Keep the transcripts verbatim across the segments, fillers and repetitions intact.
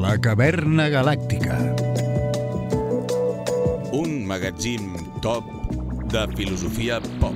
La caverna galàctica. Un magatzín top de filosofia pop.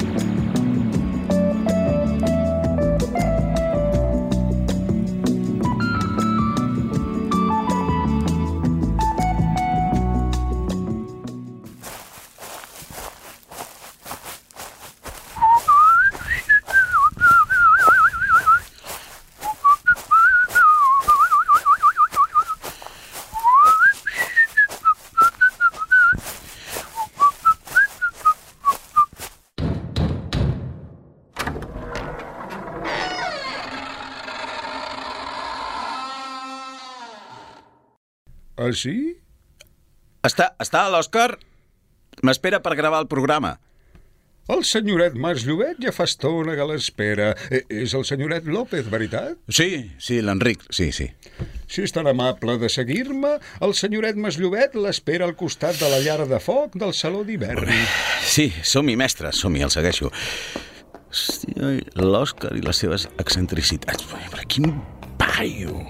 Ah, sí? Està, està l'Òscar? M'espera per gravar el programa. El senyoret Mas Llobet ja fa estona que l'espera. Eh, és el senyoret López, veritat? Sí, sí, l'Enric, sí, sí. Si és tan amable de seguir-me, el senyoret Mas Llobet l'espera al costat de la llar de foc del saló d'hivern. Sí, som-hi, mestre, som-hi, el segueixo. Hòstia, l'Òscar i les seves excentricitats. Però quin paio!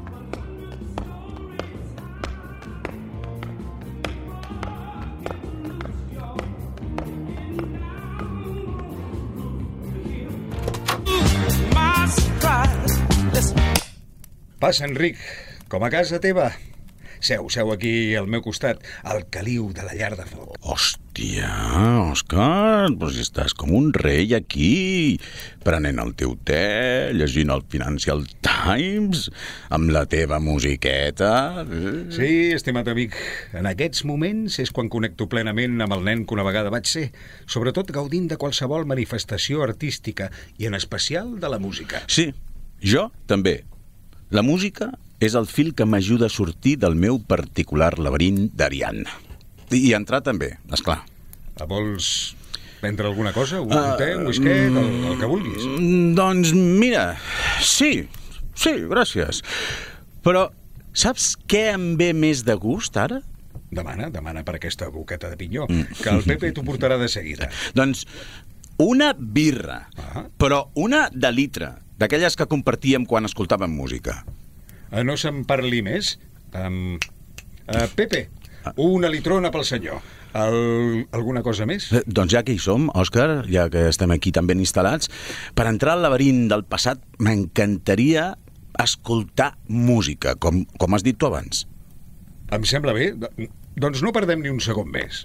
Passa, Enric, com a casa teva. Seu, seu aquí al meu costat, al caliu de la llar de foc. Hòstia, Òscar, però si estàs com un rei aquí, prenent el teu te, llegint el Financial Times, amb la teva musiqueta. Sí, estimat amic, en aquests moments és quan connecto plenament amb el nen que una vegada vaig ser, sobretot gaudint de qualsevol manifestació artística i en especial de la música. Sí, jo també. La música és el fil que m'ajuda a sortir del meu particular laberint d'Ariadna. I entrar també, esclar. Vols prendre alguna cosa? Un uh, té, un whisket, el, el que vulguis? Doncs mira, sí, sí, gràcies. Però saps què em ve més de gust ara? Demana, demana per aquesta boqueta de pinyó, que el Pepe t'ho portarà de seguida. Doncs una birra, uh-huh. Però una de litre, d'aquelles que compartíem quan escoltàvem música. Uh, no se'n parli més? Um, uh, Pepe, una litrona pel senyor. El, alguna cosa més? Eh, doncs ja que hi som, Òscar, ja que estem aquí tan ben instal·lats, per entrar al laberint del passat m'encantaria escoltar música, com, com has dit tu abans. Em sembla bé. Doncs no perdem ni un segon més.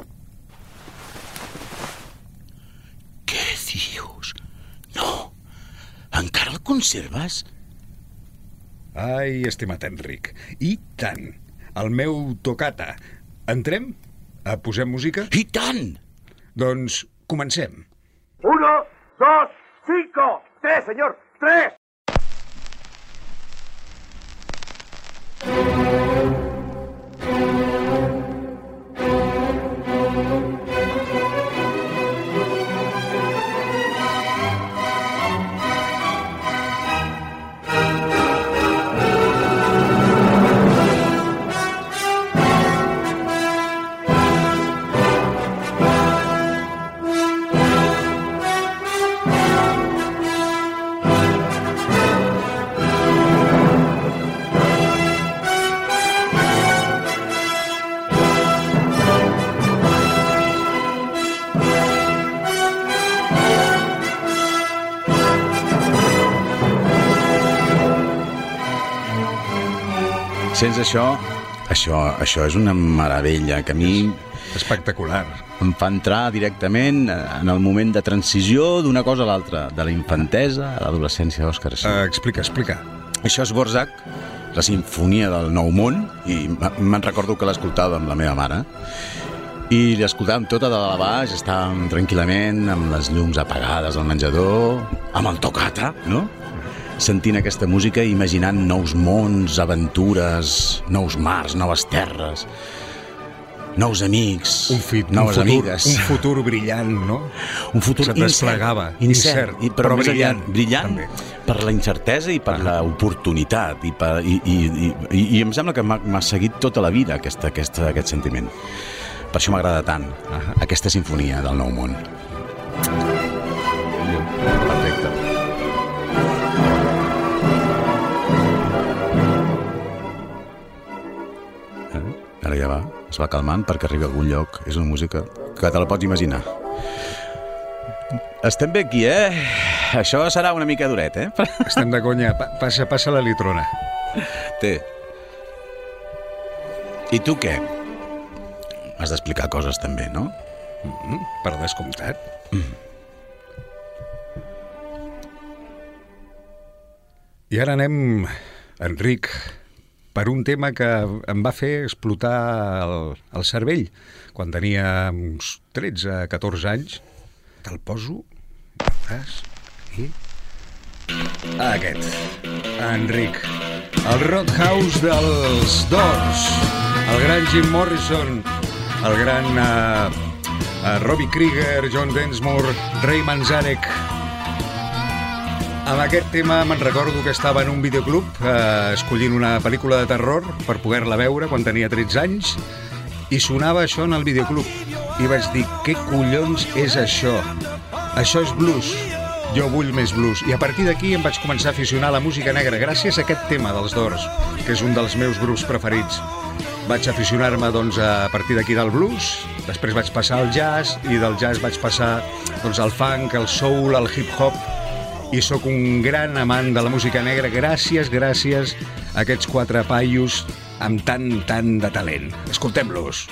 Què dius? No, encara el conserves? Ai, estimat Enric, i tant. El meu tocata. Entrem? Posem música? I tant! Doncs comencem. Uno, dos, cinco, tres, señor, tres! Sents això? Això, això és una meravella que a mi... Espectacular. Em fa entrar directament en el moment de transició d'una cosa a l'altra, de la infantesa a l'adolescència, Òscar. Uh, explica, explica. Això és Dvořák, la sinfonia del Nou Món, i me'n recordo que l'escoltava amb la meva mare, i l'escoltàvem tota de dalt a baix, estàvem tranquil·lament, amb les llums apagades al menjador, amb el toccata, no? Sentint aquesta música i imaginant nous mons, aventures, nous mars, noves terres, nous amics, un fit, noves un futur, amigues. Un futur brillant, no? Un futur se't desplegava, incert, incert, i, però, però més brillant. Enllà, brillant també. Per la incertesa i per ah. l'oportunitat. I, per, i, i, i, i, I em sembla que m'ha seguit tota la vida aquesta, aquesta, aquest sentiment. Per això m'agrada tant, ah. aquesta sinfonia del Nou Món. Perfecte. Ara ja va, es va calmant perquè arribi a algun lloc. És una música que te la pots imaginar. Estem bé aquí, eh? Això serà una mica duret, eh? Estem de conya. Pa passa, passa la litrona. Té. I tu què? Has d'explicar coses també, no? Mm, per descomptat. Mm. I ara anem, Enric, per un tema que em va fer explotar el, el cervell quan tenia uns tretze catorze anys. Te'l poso, veuràs, i... Aquest, Enric, el Roadhouse dels Doors, el gran Jim Morrison, el gran uh, uh, Robbie Krieger, John Densmore, Ray Manzarek. Amb aquest tema me'n recordo que estava en un videoclub eh, escollint una pel·lícula de terror per poder-la veure quan tenia tretze anys i sonava això en el videoclub i vaig dir, què collons és això? Això és blues, jo vull més blues. I a partir d'aquí em vaig començar a aficionar a la música negra gràcies a aquest tema dels Doors, que és un dels meus grups preferits. Vaig aficionar-me doncs, a partir d'aquí del blues, després vaig passar al jazz i del jazz vaig passar doncs, al funk, al soul, al hip-hop, i sóc un gran amant de la música negra gràcies, gràcies a aquests quatre paios amb tant, tant de talent. Escoltem-los.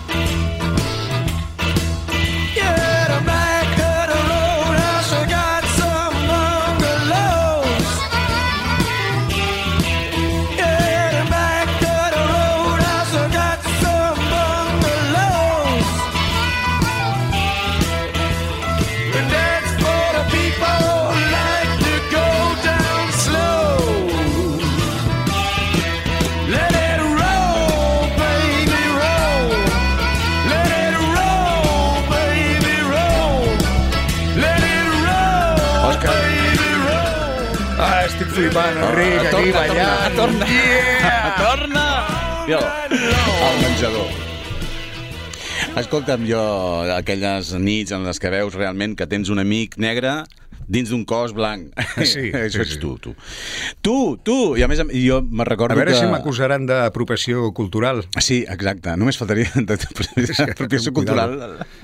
Estic flipant, Enric, aquí ballant. Torna, yeah! Torna! Jo, al menjador. Escolta'm, jo, aquelles nits en les que veus realment que tens un amic negre dins d'un cos blanc. Sí, això sí, ets sí. tu, tu. Tu, tu! I a més, jo me recordo que... A veure que... si m'acusaran d'apropiació cultural. Sí, exacte. Només faltaria d'apropiació cultural.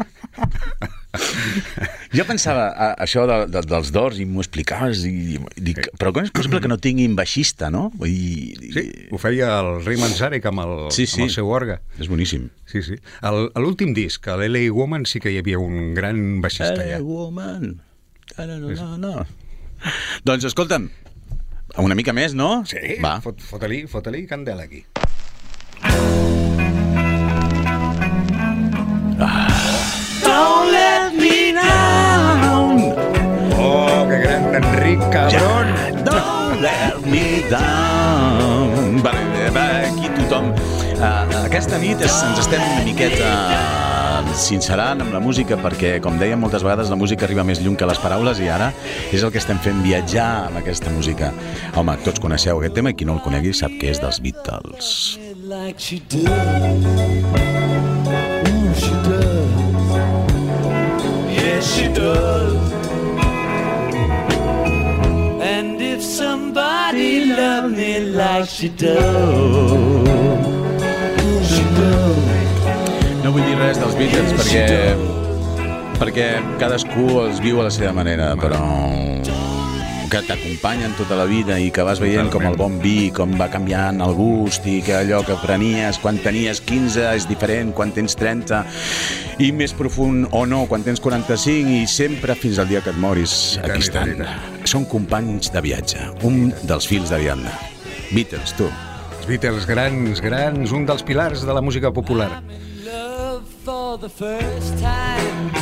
Jo pensava a, això de, de, dels Doors i m'ho explicaves i, i dic, però com és possible que no tinguin baixista, no? I, i... Sí, ho feia el Ray Manzarek amb el, sí, sí. amb el seu orgue. És boníssim. Sí, sí. El, a l'últim disc, a l'L A Woman, sí que hi havia un gran baixista L A allà. Woman. No, no, no, no. Doncs escolta'm, una mica més, no? Sí, va. Fot, fota-li, fota-li candela aquí. Ah. Don't let me down. Oh, que gran Enric, cabron. Yeah. Don't let me down. Va, va, aquí tothom. Uh, aquesta nit es, ens estem una miqueta sincerant amb la música perquè, com dèiem moltes vegades, la música arriba més lluny que les paraules i ara és el que estem fent, viatjar amb aquesta música. Home, tots coneixeu aquest tema i qui no el conegui sap que és dels Beatles. Like she does. Mm, she does. Yes, she does. And if somebody loved me like she does, she does. No vull dir res dels Beatles perquè perquè cadascú els viu a la seva manera, però que t'acompanyen tota la vida i que vas veient com el bon vi, com va canviant el gust i que allò que prenies quan tenies quinze és diferent quan tens trenta i més profund o no quan tens quaranta-cinc i sempre fins al dia que et moris aquí estan. Són companys de viatge, un dels fils d'Ariadna. Beatles, tu. Els Beatles, grans, grans, un dels pilars de la música popular. For the first time.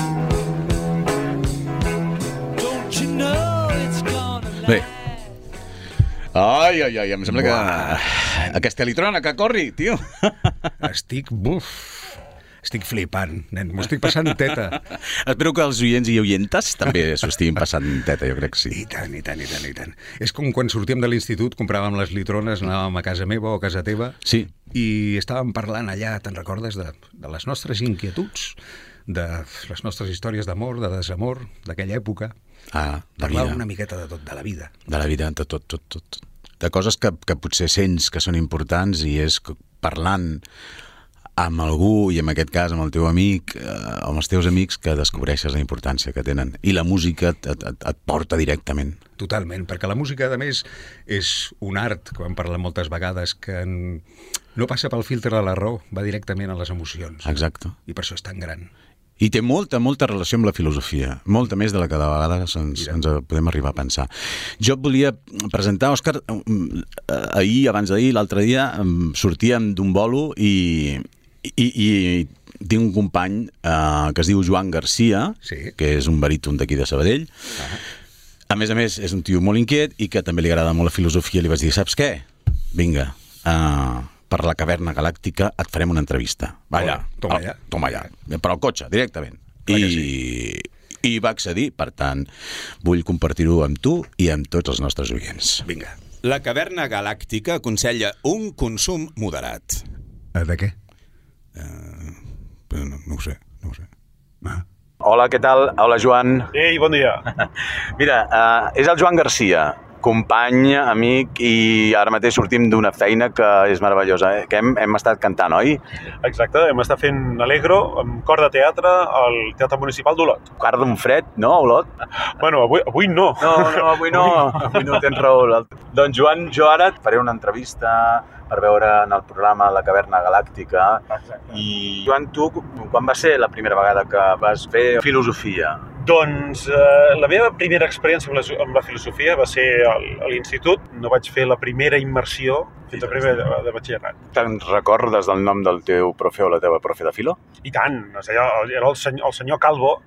Don't you know it's gonna last? Bé. Ai, ai, ai, em sembla que... Aquesta litrona, que corri, tio. Estic, buf, estic flipant, nen, m'ho estic passant teta. Espero que els oients i oientes també s'ho estiguin passant teta, jo crec que sí. I tant, i tant, i tant, i tant. És com quan sortíem de l'institut, compràvem les litrones, anàvem a casa meva o a casa teva, sí. I estàvem parlant allà, te'n recordes, de, de les nostres inquietuds, de les nostres històries d'amor, de desamor, d'aquella època. Ah, de Parlàvem vida. una miqueta de tot, de la vida. De la vida, de tot, tot, tot. De coses que, que potser sents que són importants i és que parlant amb algú, i en aquest cas amb el teu amic, eh, amb els teus amics, que descobreixes la importància que tenen. I la música et, et, et porta directament. Totalment, perquè la música, a més, és un art, que vam parlar moltes vegades, que en... no passa pel filtre de la raó, va directament a les emocions. Exacte. I per això és tan gran. I té molta, molta relació amb la filosofia, molta més de la que de vegades ens, ens podem arribar a pensar. Jo et volia presentar, Òscar, ahir, abans d'ahir, l'altre dia, sortíem d'un bolo i, i, i tinc un company eh, que es diu Joan Garcia, sí. que és un baríton d'aquí de Sabadell. Uh-huh. A més a més, és un tio molt inquiet i que també li agrada molt la filosofia. Li vaig dir, saps què? Vinga, uh, per la caverna galàctica et farem una entrevista. Va allà. Toma allà. Toma allà. Per al cotxe, directament. I, sí. I va accedir, per tant, vull compartir-ho amb tu i amb tots els nostres oients. Vinga. La caverna galàctica aconsella un consum moderat. Uh, de què? Uh, no, no ho sé, no ho sé. Ah. Hola, què tal? Hola, Joan. Ei, bon dia. Mira, uh, és el Joan Garcia, company, amic, i ara mateix sortim d'una feina que és meravellosa, eh? que hem, hem estat cantant, oi? Exacte, hem estat fent Allegro amb cor de teatre al Teatre Municipal d'Olot. Car d'un fred, no, Olot? Bueno, avui, avui no. No, no, avui no, avui no tens raó. Doncs Joan, jo ara et faré una entrevista per veure en el programa La Caverna Galàctica. Exacte. I Joan, tu, quan va ser la primera vegada que vas fer filosofia? Doncs eh, la meva primera experiència amb la, amb la filosofia va ser al, a l'institut. No vaig fer la primera immersió fins a primer de, de batxillerat. Te'n recordes del nom del teu profe o la teva profe de filo? I tant, es deia, era el senyor, el senyor Calvo.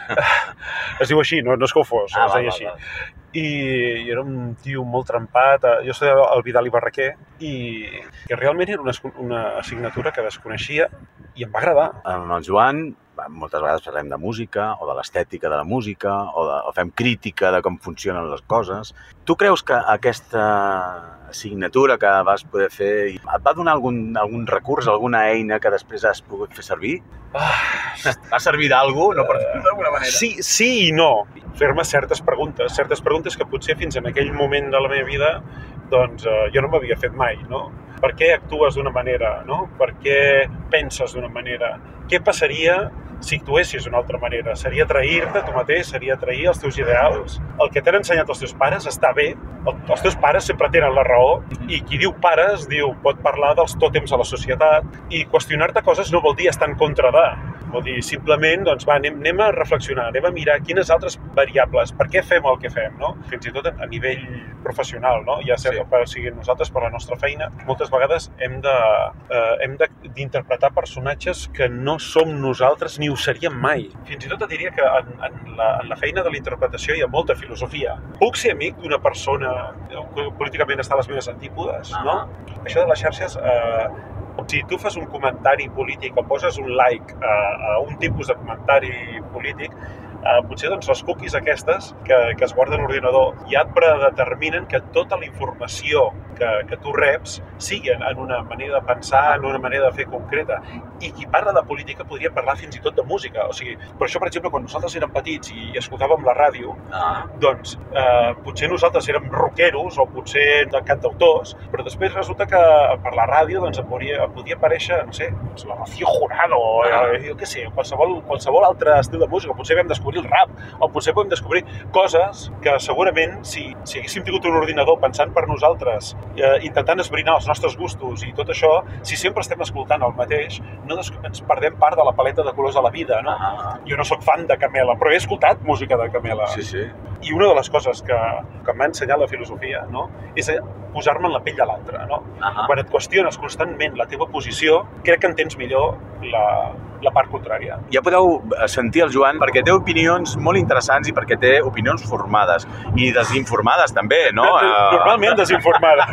Es diu així, no, no és que ho fos, ah, es deia va, així. Va, va. I, I era un tio molt trempat. Jo estudiava el Vidal i Barraquer i que realment era una, una assignatura que desconeixia i em va agradar. Amb el Joan moltes vegades parlem de música o de l'estètica de la música o, de, o fem crítica de com funcionen les coses. Tu creus que aquesta assignatura que vas poder fer et va donar algun, algun recurs, alguna eina que després has pogut fer servir? Ah, va servir d'algú? No, per d'alguna manera. Sí, sí i no. Fer-me certes preguntes, certes preguntes que potser fins en aquell moment de la meva vida doncs eh, jo no m'havia fet mai, no? Per què actues d'una manera, no? Per què penses d'una manera? Què passaria si actuessis d'una altra manera? Seria trair-te tu mateix? Seria trair els teus ideals? El que t'han ensenyat els teus pares està bé. Els teus pares sempre tenen la raó i qui diu pares diu pot parlar dels tòtems a la societat i qüestionar-te coses no vol dir estar en contra de. Vol dir, simplement, doncs va, anem, anem a reflexionar, anem a mirar quines altres variables, per què fem el que fem, no? Fins i tot a nivell professional, no? Ja sé, sí. per, o sigui, nosaltres, per la nostra feina, moltes vegades hem de, eh, hem de, d'interpretar personatges que no som nosaltres ni ho seríem mai. Fins i tot et diria que en, en, la, en la feina de la interpretació hi ha molta filosofia. Puc ser amic d'una persona que políticament està a les meves antípodes, no? Això de les xarxes... Eh, Si tu fas un comentari polític o poses un like a, a un tipus de comentari polític, eh, potser doncs, les cookies aquestes que, que es guarden a l'ordinador ja et predeterminen que tota la informació que, que tu reps sigui en, en una manera de pensar, en una manera de fer concreta. I qui parla de política podria parlar fins i tot de música. O sigui, per això, per exemple, quan nosaltres érem petits i escoltàvem la ràdio, ah. doncs eh, potser nosaltres érem rockeros o potser cantautors, però després resulta que per la ràdio doncs, em podia, em podia aparèixer, no sé, doncs, la Rocío Jurado, o ah. eh, jo què sé, qualsevol, qualsevol altre estil de música. Potser vam descobrir el rap, o potser podem descobrir coses que segurament, si, si haguéssim tingut un ordinador pensant per nosaltres, eh, intentant esbrinar els nostres gustos i tot això, si sempre estem escoltant el mateix, no des... ens perdem part de la paleta de colors de la vida, no? Ah. Jo no sóc fan de Camela, però he escoltat música de Camela. Sí, sí. I una de les coses que, que m'ha ensenyat la filosofia, no?, és posar-me en la pell de l'altre, no? Ah. Quan et qüestiones constantment la teva posició, crec que entens millor la, la part contrària. Ja podeu sentir el Joan perquè té opinions molt interessants i perquè té opinions formades i desinformades també, no? Normalment desinformada.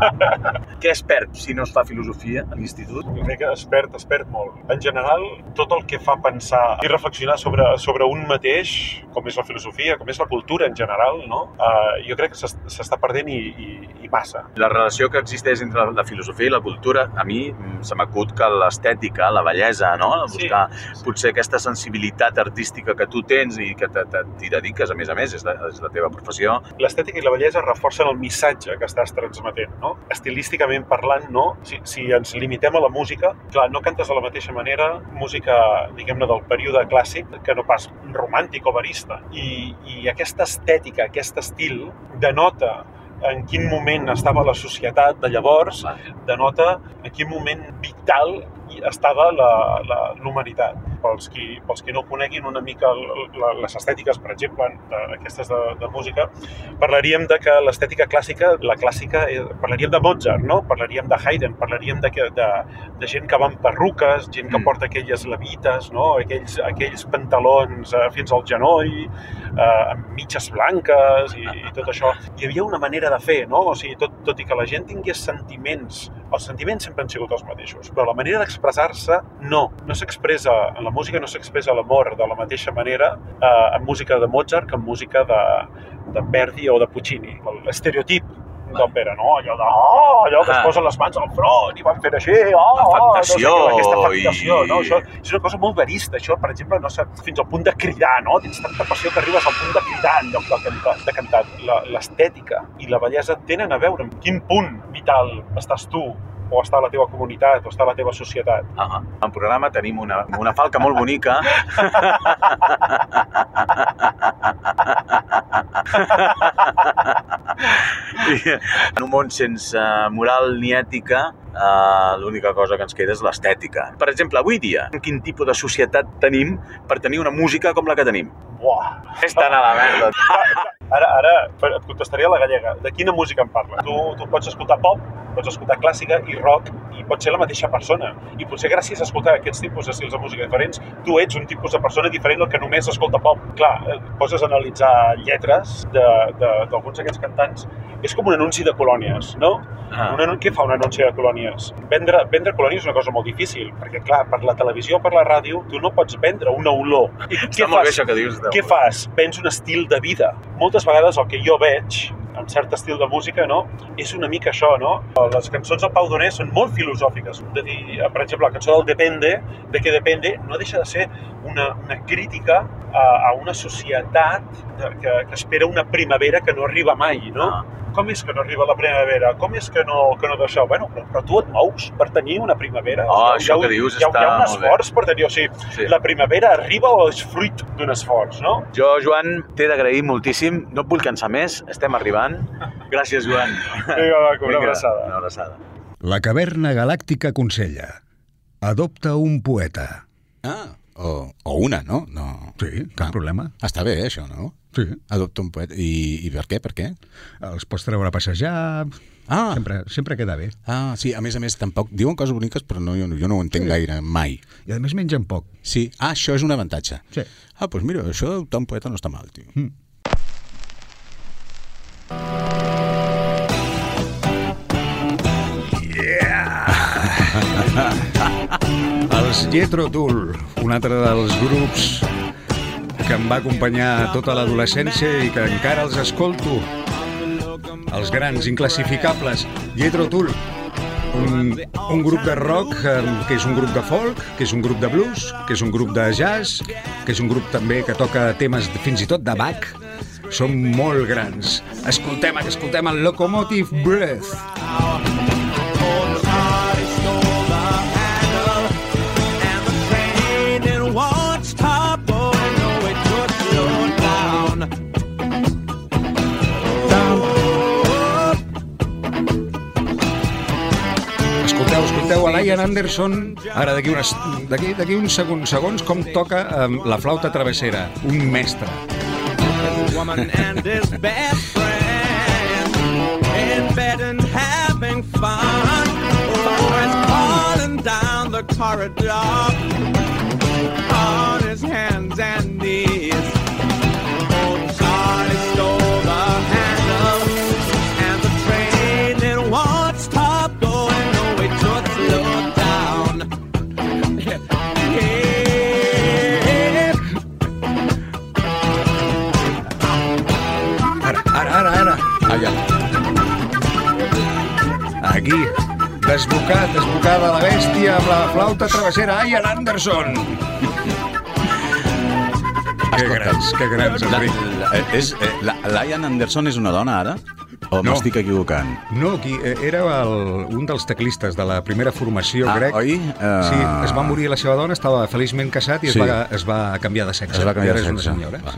Què es perd si no es fa filosofia a l'institut? Jo crec que es perd, es perd molt. En general, tot el que fa pensar i reflexionar sobre, sobre un mateix, com és la filosofia, com és la cultura cultura en general, no? Uh, jo crec que s'està perdent i, i, i massa. La relació que existeix entre la filosofia i la cultura, a mi se m'acut que l'estètica, la bellesa, no? Buscar sí. potser aquesta sensibilitat artística que tu tens i que t'hi dediques, a més a més, és la, és la teva professió. L'estètica i la bellesa reforcen el missatge que estàs transmetent, no? Estilísticament parlant, no? Si, si ens limitem a la música, clar, no cantes de la mateixa manera música, diguem-ne, del període clàssic que no pas romàntic o barista. I, i aquesta estètica, aquest estil, denota en quin moment estava la societat de llavors, denota en quin moment vital estava l'humanitat. Pels qui, pels qui no coneguin una mica les estètiques, per exemple, aquestes de, de música, parlaríem de que l'estètica clàssica, la clàssica, parlaríem de Mozart, no? Parlaríem de Haydn, parlaríem de, de, de gent que va amb perruques, gent que porta aquelles levites, no? aquells, aquells pantalons eh, fins al genoll, eh, amb mitges blanques i, i tot això. Hi havia una manera de fer, no? O sigui, tot, tot i que la gent tingués sentiments, els sentiments sempre han sigut els mateixos, però la manera d'expressar-se no. No s'expressa, en la música no s'expressa l'amor de la mateixa manera eh, en música de Mozart que en música de, de Verdi o de Puccini. L'estereotip d'òpera, no? Allò de, oh, allò que es posen les mans al front i van fer així, oh, afectació, oh, no sé, aquesta afectació, i... no? Això és una cosa molt verista, això, per exemple, no sé, fins al punt de cridar, no? Tens tanta passió que arribes al punt de cridar en lloc de cantar. De cantar. L'estètica i la bellesa tenen a veure amb quin punt vital estàs tu, o està a la teva comunitat, o està a la teva societat. Ah, en programa tenim una, una falca molt bonica. I en un món sense moral ni ètica, uh, l'única cosa que ens queda és l'estètica. Per exemple, avui dia, quin tipus de societat tenim per tenir una música com la que tenim? Buah! És tan a la merda. Ara, ara et contestaria a la gallega. De quina música em parla? Tu, tu pots escoltar pop, pots escoltar clàssica i rock, i pots ser la mateixa persona. I potser gràcies a escoltar aquests tipus d'estils de música diferents, tu ets un tipus de persona diferent del que només escolta pop. Clar, et poses a analitzar lletres d'alguns d'aquests cantants, és com un anunci de colònies, no? Ah. Un, què fa un anunci de colònies? Vendre, vendre colònies és una cosa molt difícil, perquè clar, per la televisió o per la ràdio tu no pots vendre una olor. I Està molt bé això que dius. Què fas? Vens un estil de vida. Moltes vegades el que jo veig en cert estil de música, no? És una mica això, no? Les cançons del Pau Donés són molt filosòfiques. De dir, per exemple, la cançó del Depende, de què depende, no deixa de ser una, una crítica a, a una societat que, que espera una primavera que no arriba mai, no? Ah. Com és que no arriba la primavera? Com és que no, que no d'això? Bueno, però, però tu et mous per tenir una primavera. Oh, o sigui, això ha, que dius hi ha, està hi ha un molt esforç bé. Per tenir, o sigui, sí. La primavera arriba o és fruit d'un esforç, no? Jo, Joan, t'he d'agrair moltíssim. No et vull cansar més, estem arribant. Gràcies, Joan. Vinga, va, una abraçada. Una abraçada. La caverna galàctica aconsella. Adopta un poeta. Ah, o, o una, no? no. Sí, cap problema. Està bé, això, no? Sí. Adopta un poeta. I, i per què? Per què? Els pots treure a passejar... Ah. Sempre, sempre queda bé. Ah, sí, a més a més, tampoc... Diuen coses boniques, però no, jo, jo no ho entenc sí. gaire, mai. I a més mengen poc. Sí. Ah, això és un avantatge. Sí. Ah, doncs mira, això d'adoptar un poeta no està mal, tio. Mm. Els Jethro Tull, un altre dels grups que em va acompanyar tota l'adolescència i que encara els escolto. Els grans, inclassificables, Jethro Tull, un, un grup de rock que és un grup de folk, que és un grup de blues, que és un grup de jazz, que és un grup també que toca temes fins i tot de Bach. Són molt grans. Escoltem, escoltem el Locomotive Breath. Escolteu a Ian Anderson, ara d'aquí unes, d'aquí, d'aquí uns segons, segons com toca um, la flauta travessera, un mestre. Woman and his best friend in bed and having fun. Oh, and falling down the corridor on his hands and knees. Oh, Charlie stole the handle and the train it won't stop going. No, it just slowed down. Yeah. Desbocat, desbocada la bèstia amb la flauta travessera Ian Anderson. Que grans, que grans, Enric. La, la, és, la, L'Ian Anderson és una dona, ara? O No. m'estic equivocant? No, qui, eh, era el, un dels teclistes de la primera formació Ah, grec. oi? Uh... Sí, es va morir la seva dona, estava feliçment casat i es, Sí. va, es va canviar de sexe. Es va canviar I ara de és una sexe. senyora. Va. Sí.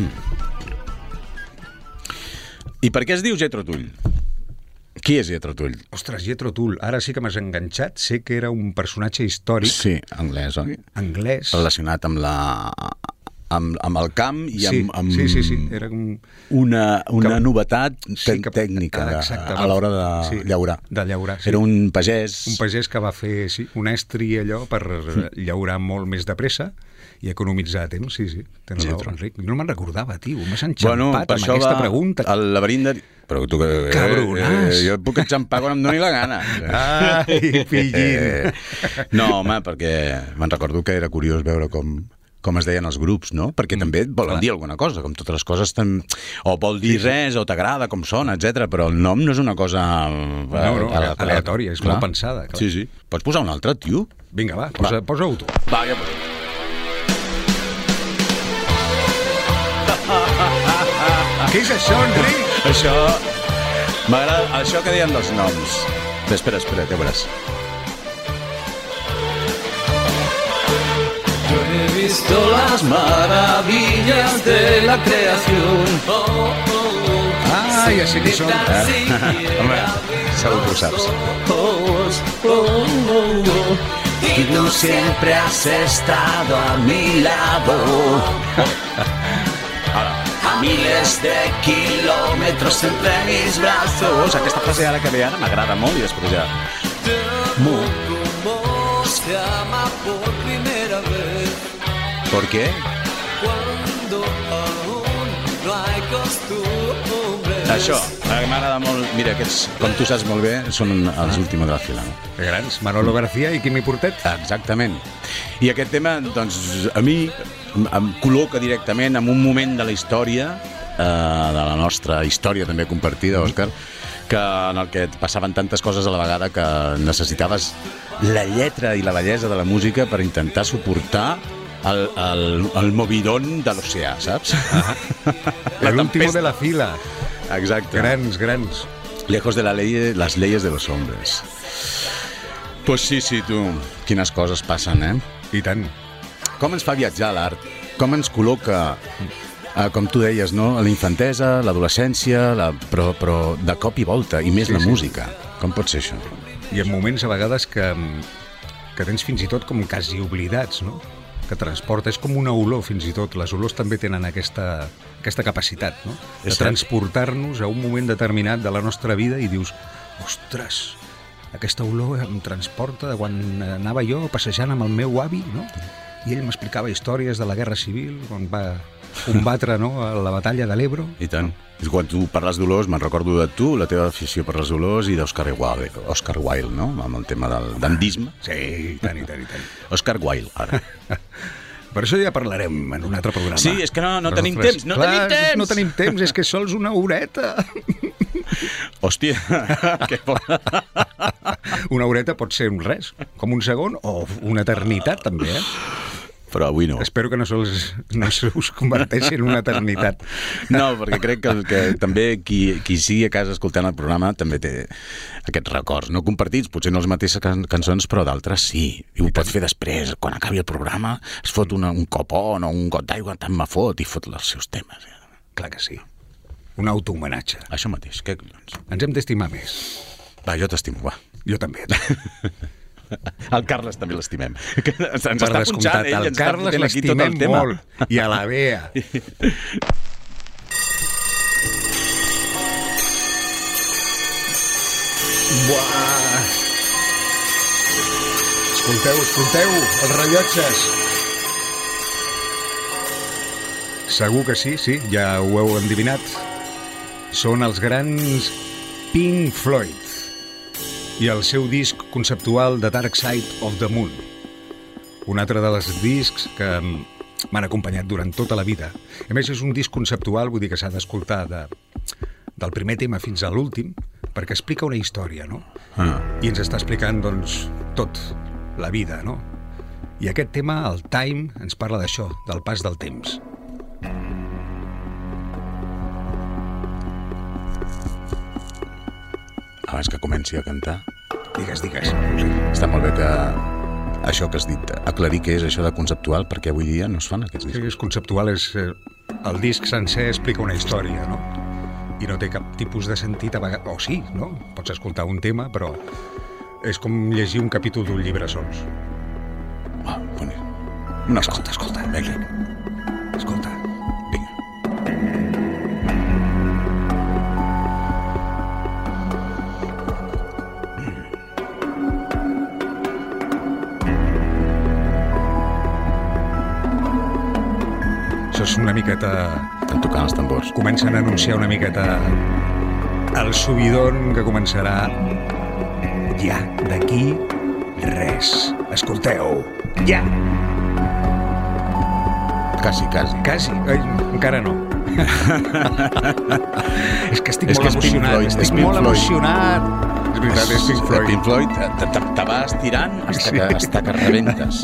I per què es diu Jethro Tull? Qui és Jethro Tull? Ostres, Jethro Tull, ara sí que m'has enganxat. Sé que era un personatge històric Sí, anglès, oi? anglès. Relacionat amb la... amb, amb el camp i Sí, amb, amb sí, sí, sí. Era un... una, una que- novetat te Sí, que- tècnica de, exacte, a l'hora de sí, llaurar. de llaurar, sí. Era un pagès... Un pagès que va fer sí, un estri allò per llaurar molt més de pressa i economitzar temps, sí, sí. Tens raó, Jethro. Enric. No me'n recordava, tio. M'has enxampat Bueno, per amb això aquesta va pregunta. el laberint de... Però tu que... Cabronàs. Eh, jo puc enxampar quan em doni la gana. Ai, pillín. Eh, no, home, perquè me'n recordo que era curiós veure com com es deien els grups, no? Perquè també et volen clar. dir alguna cosa, com totes les coses tan... o vol dir res, o t'agrada, com sona, etcètera. Però el nom no és una cosa... eh, No, no, ale- aleatòria, és clar. molt pensada, clar. Sí, sí. Pots posar un altre, tio? Vinga, va, posa, Va. posa-ho tu. Va, ja poso. Què és això, Enric? Això... M'agrada... Això que deien dels noms. Espera, espera, ja veuràs. Yo he visto las maravillas de la creación. Oh, oh, oh. Ah, ja sé qui són. Home, segur que ho saps. Ojos, oh, oh, oh. Y tú siempre has estado a mi lado. A miles de kilómetros entre mis brazos. Aquesta frase ara que ve ara m'agrada molt i després ja... Molt. Como se ama por primera vez. ¿Por qué? Cuando aún no hay costumbres. Això, m'agrada molt. Mira, aquests, com tu saps molt bé, són els últims de la fila, no? Que grans. Manolo García i Quimi Portet. Exactament. I aquest tema, doncs, a mi em col·loca directament en un moment de la història, eh, de la nostra història també compartida, Òscar, que en el que et passaven tantes coses a la vegada que necessitaves la lletra i la bellesa de la música per intentar suportar el, el, el movidón de l'oceà, saps? El último de la fila. Exacte. Grans, grans. Lejos de la ley, las leyes de los hombres. Pues sí, sí, tu. Quines coses passen, eh? I tant. Com ens fa viatjar l'art? Com ens col·loca, eh, com tu deies, no? A la infantesa, l'adolescència, la... però, però de cop i volta, i més Sí, la sí. música. Com pot ser això? I en moments a vegades que, que tens fins i tot com quasi oblidats, no? Que transporta, és com una olor fins i tot. Les olors també tenen aquesta, aquesta capacitat, no? De És cert. transportar-nos a un moment determinat de la nostra vida i dius, ostres, aquesta olor em transporta de quan anava jo passejant amb el meu avi, no? I ell m'explicava històries de la Guerra Civil, quan va combatre, no?, a la batalla de l'Ebro. I tant. I quan tu parles d'olors, me'n recordo de tu, la teva afició per les olors, i d'Oscar Wilde, Oscar Wilde, no? Amb el tema del dandisme. Sí, i tant, i tant, i tant. Oscar Wilde, ara. Per això ja parlarem en un altre programa. Sí, és que no- no Però, tenim ostres, temps, no clar, tenim temps. No tenim temps, és que sols una horeta. Hòstia, que por... Una horeta pot ser un res, com un segon o una eternitat, també, eh? Però avui no. Espero que no, sols, no se us converteixi en una eternitat. No, perquè crec que, que també qui, qui sigui a casa escoltant el programa també té aquests records, no compartits, potser no les mateixes can cançons, però d'altres sí. I ho pot fer després, quan acabi el programa, es fot una, un copon o un got d'aigua, tant me fot, i fot els seus temes. Clar que sí. Un autohomenatge. Això mateix, què collons? Ens hem d'estimar més. Va, jo t'estimo, va. Jo també. El Carles també l'estimem. Que Ens, ens Per està descomptat, punxant, ell el ens està Carles fotent aquí tot el l'estimem tema. molt. I a la Bea. Buah. Escolteu, escolteu, els rellotges. Segur que sí, sí, ja ho heu endivinat. Són els grans Pink Floyd i el seu disc conceptual The Dark Side of the Moon. Un altre dels discs que m'han acompanyat durant tota la vida. A més, és un disc conceptual, vull dir que s'ha d'escoltar de, del primer tema fins a l'últim, perquè explica una història, no? Ah. I ens està explicant, doncs, tot, la vida, no? I aquest tema, el Time, ens parla d'això, del pas del temps. Abans que comenci a cantar, Digues, digues. està molt bé que això que has dit, aclarir què és això de conceptual, perquè avui dia no es fan aquests Sí, discos. és conceptual, és, eh, el disc sencer explica una història, no? I no té cap tipus de sentit a vegades, o sí, no? Pots escoltar un tema, però és com llegir un capítol d'un llibre sols. Ah, bonic. Una Escolta, escolta, Vinga, escolta. vinga. Això és una miqueta... Estan tocant els tambors. Comencen a anunciar una miqueta el subidon que començarà ja d'aquí res. Escolteu, ja! Quasi, quasi. Quasi, ai, encara no. És que estic És molt que és Pink emocionat, Floyd, és estic Pink molt Floyd. emocionat. És veritat, és Pink Floyd. Pink Floyd te, te, te vas tirant hasta que, hasta que rebentes.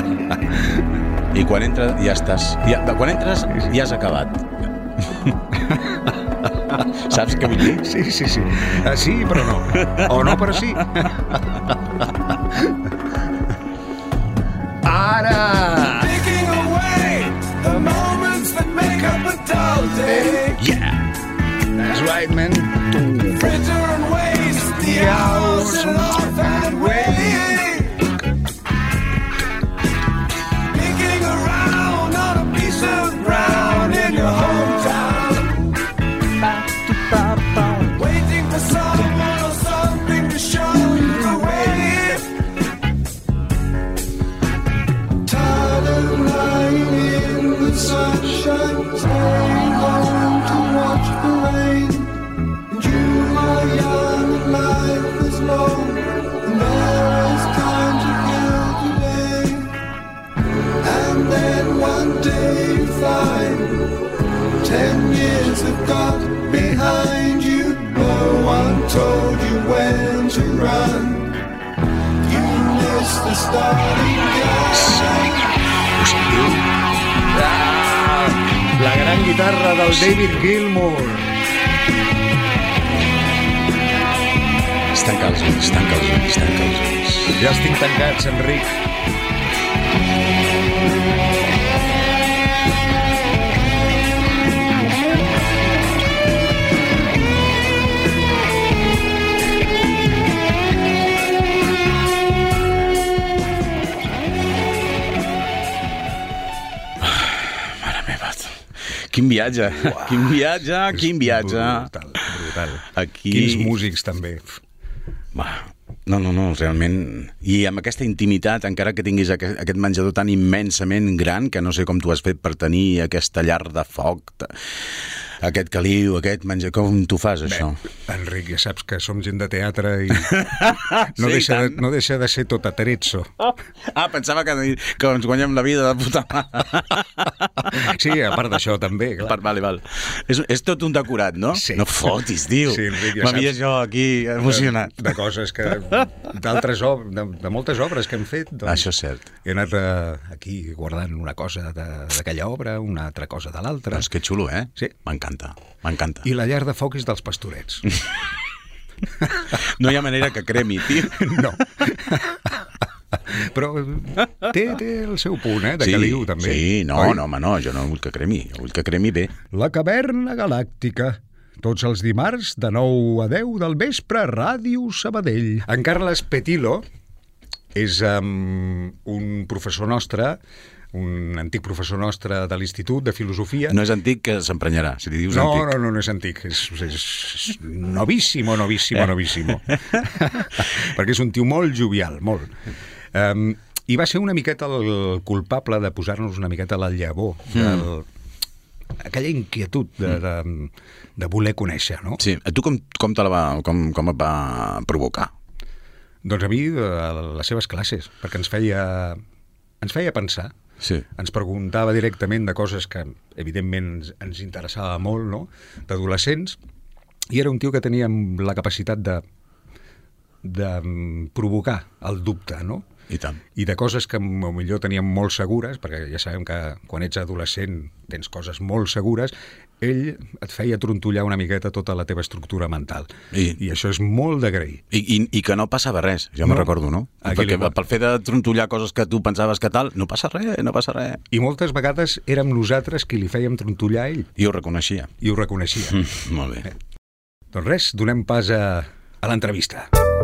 I quan entres ja estàs... Ja, quan entres ja has acabat. Saps què vull dir? Sí, sí, sí. Ah, sí, però no. O no, però sí. Ara! Yeah! That's right, man. The hours off and way. Picking around on a piece of ground in your hometown. Waiting for someone or something to show you the way. Tired of lying in the sunshine, staying home to watch the rain. And you are young and life is long, and there is time to kill today. And then one day you find ten years have got behind you. No one told you when to run. You missed the starting gun. Ah, la gran guitarra del David Gilmour. Es tanca els ulls, es tanca els ulls, es tanca els ulls. Ja estic tancats, Enric. Mare meva. Quin viatge, wow. quin viatge, quin viatge. Brutal, brutal. Aquí... Quins músics, també. Va, no, no, no, realment... I amb aquesta intimitat, encara que tinguis aquest, aquest menjador tan immensament gran, que no sé com tu has fet per tenir aquesta llar de foc, aquest caliu, aquest menjar... Com tu fas, això? Bé, Enric, ja saps que som gent de teatre i no, sí, deixa, de, no deixa de ser tot atrezzo. Ah, pensava que, que ens guanyem la vida de puta mare. Sí, a part d'això, també, clar. Per, vale, vale. És, és tot un decorat, no? Sí. No fotis, tio. Sí, Enric, ja m'havia saps. jo aquí emocionat. De, de coses que... D'altres obres, de, de moltes obres que hem fet. Doncs, Això és cert. He anat uh, aquí guardant una cosa d'aquella obra, una altra cosa de l'altra. Doncs que xulo, eh? Sí. M'encanta, m'encanta. I la llar de foc és dels pastorets. No hi ha manera que cremi, tio. No. Però té, té el seu punt, eh, de sí, caliu, també. Sí, no, Oi? no, home, no, jo no vull que cremi, jo vull que cremi bé. La Caverna Galàctica. Tots els dimarts, de nou a deu del vespre, Ràdio Sabadell. En Carles Petilo és um, un professor nostre, un antic professor nostre de l'Institut de Filosofia. No és antic, que s'emprenyarà, si li dius no, antic. No, no, no és antic, és, és novíssimo, novíssimo, novíssimo. Perquè és un tio molt jovial, molt. Um, I va ser una miqueta el culpable de posar-nos una miqueta a la llavor del... Mm. aquella inquietud de, de, de voler conèixer, no? Sí, tu com, com te la va, com, com et va provocar? Doncs a mi, a les seves classes, perquè ens feia, ens feia pensar. Sí. Ens preguntava directament de coses que, evidentment, ens, ens interessava molt, no?, d'adolescents, I era un tio que tenia la capacitat de, de provocar el dubte, no? I tant. I de coses que millor teníem molt segures, perquè ja sabem que quan ets adolescent tens coses molt segures, ell et feia trontollar una miqueta tota la teva estructura mental. I, I això és molt d'agrair. I, i, I que no passava res, jo no, me'n recordo, no? Perquè li... pel fet de trontollar coses que tu pensaves que tal, no passa res, no passa res. I moltes vegades érem nosaltres qui li fèiem trontollar a ell. I ho reconeixia. I ho reconeixia. Mm, molt bé. Eh. Doncs res, donem pas a, a l'entrevista.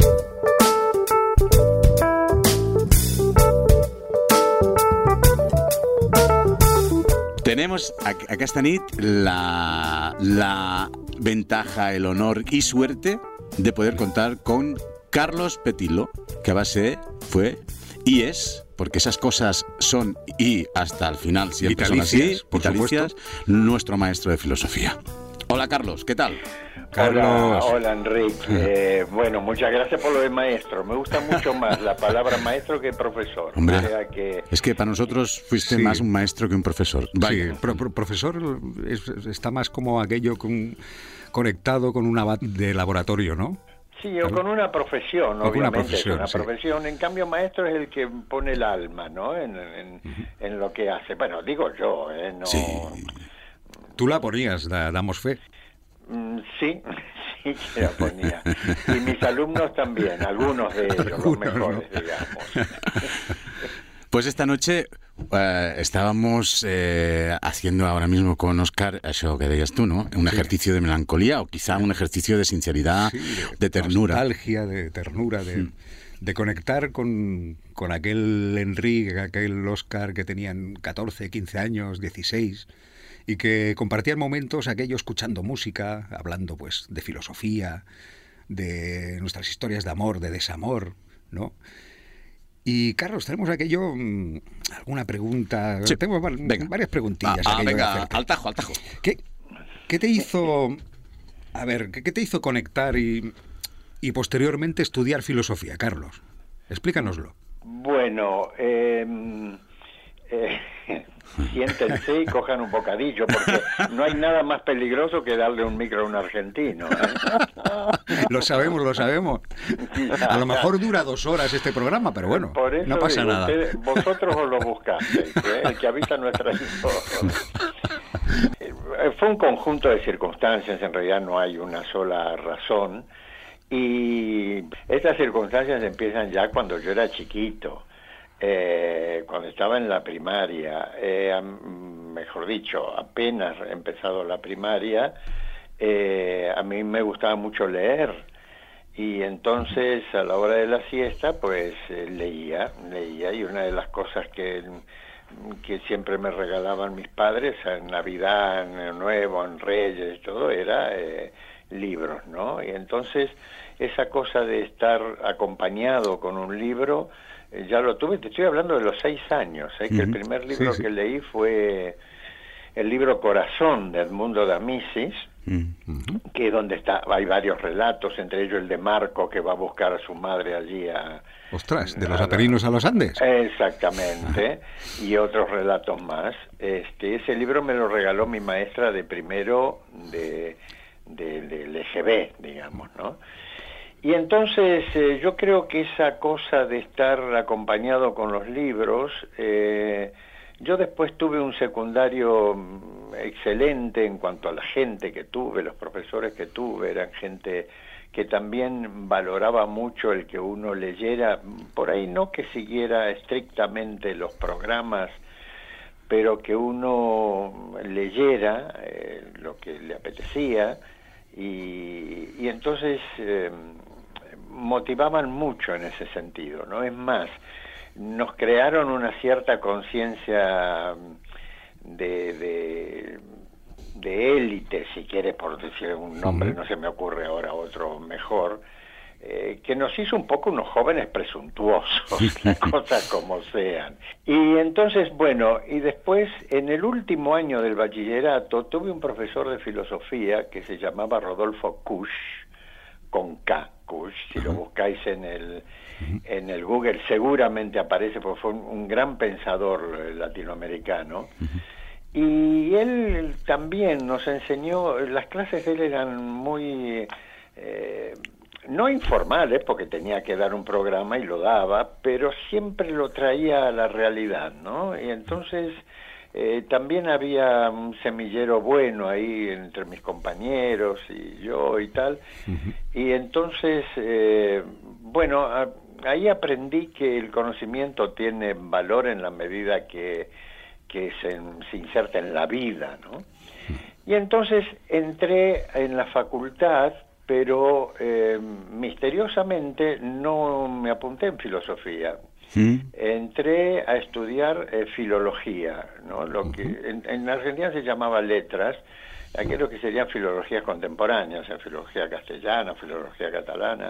Tenemos aquesta nit la, la ventaja, el honor y suerte de poder contar con Carlos Petillo, que va a ser, fue y es, porque esas cosas son y hasta el final siempre son así, vitalicias, nuestro maestro de filosofía. Hola Carlos, ¿qué tal? Carlos. Hola, hola Enrique. Eh, bueno, muchas gracias por lo de maestro. Me gusta mucho más la palabra maestro que profesor. Hombre, o sea que... es que para nosotros fuiste sí. más un maestro que un profesor. Vaya. Sí, pro, pro, profesor es, está más como aquello con, conectado con una bat de laboratorio, ¿no? Sí, o con una profesión, o obviamente, una profesión, es una sí. profesión. En cambio, maestro es el que pone el alma, ¿no? En, en, uh-huh. en lo que hace. Bueno, digo yo, ¿eh? No... Sí. Tú la ponías, da, damos fe. Mm, sí, sí que la ponía. Y mis alumnos también, algunos de ellos, algunos, los mejores, ¿no? digamos. Pues esta noche eh, estábamos eh, haciendo ahora mismo con Óscar, eso que decías tú, ¿no? Un sí. ejercicio de melancolía o quizá un ejercicio de sinceridad, sí, de, de ternura. Nostalgia, de ternura, de, mm. de conectar con, con aquel Enrique, aquel Óscar que tenían catorce, quince años, dieciséis... y que compartían momentos aquello escuchando música, hablando pues de filosofía, de nuestras historias de amor, de desamor, ¿no? Y Carlos, tenemos aquello, alguna pregunta, sí. tengo venga. varias preguntillas. Ah, ah, venga, al tajo, al tajo. ¿Qué, qué te hizo, a ver, qué, qué te hizo conectar y, y posteriormente estudiar filosofía, Carlos? Explícanoslo. Bueno, eh... eh... siéntense y cojan un bocadillo, porque no hay nada más peligroso que darle un micro a un argentino, ¿eh? Lo sabemos, lo sabemos. A lo mejor dura dos horas este programa, pero bueno, Por eso no pasa digo, nada. Usted, vosotros os lo buscasteis, ¿eh? El que habita nuestra historia. Fue un conjunto de circunstancias, en realidad no hay una sola razón, y estas circunstancias empiezan ya cuando yo era chiquito. Eh, cuando estaba en la primaria, eh, mejor dicho, apenas empezado la primaria, eh, a mí me gustaba mucho leer y entonces a la hora de la siesta pues eh, leía, leía y una de las cosas que, que siempre me regalaban mis padres en Navidad, en Año Nuevo, en Reyes y todo era eh, libros, ¿no? Y entonces esa cosa de estar acompañado con un libro ya lo tuve, te estoy hablando de los seis años, ¿eh? Uh-huh. Que el primer libro sí, sí. que leí fue el libro Corazón de Edmundo D'Amicis, uh-huh. que es donde está, hay varios relatos, entre ellos el de Marco que va a buscar a su madre allí a... Ostras, de los Apeninos a los Andes. Exactamente, uh-huh. y otros relatos más. Este, ese libro me lo regaló mi maestra de primero de, de, de L G B, digamos, ¿no? Y entonces eh, yo creo que esa cosa de estar acompañado con los libros, eh, yo después tuve un secundario excelente en cuanto a la gente que tuve, los profesores que tuve, eran gente que también valoraba mucho el que uno leyera, por ahí no que siguiera estrictamente los programas, pero que uno leyera eh, lo que le apetecía, y, y entonces... Eh, motivaban mucho en ese sentido, ¿no? Es más, nos crearon una cierta conciencia de, de, de élite, si quieres, por decir un nombre, no se me ocurre ahora otro mejor, eh, que nos hizo un poco unos jóvenes presuntuosos, las cosas como sean. Y entonces, bueno, y después, en el último año del bachillerato, tuve un profesor de filosofía que se llamaba Rodolfo Kusch, con K, Kusch, si uh-huh. lo buscáis en el uh-huh. en el Google seguramente aparece, porque fue un, un gran pensador latinoamericano, uh-huh. Y él también nos enseñó, las clases de él eran muy, eh, no informales, porque tenía que dar un programa y lo daba, pero siempre lo traía a la realidad, ¿no? Y entonces eh, también había un semillero bueno ahí entre mis compañeros y yo y tal. Uh-huh. Y entonces, eh, bueno, a, ahí aprendí que el conocimiento tiene valor en la medida que, que se, se inserta en la vida, ¿no? Y entonces entré en la facultad, pero eh, misteriosamente no me apunté en filosofía. ¿Sí? Entré a estudiar eh, filología, ¿no? Lo que en, en Argentina se llamaba letras, aquello que serían filologías contemporáneas, o sea, filología castellana, filología catalana.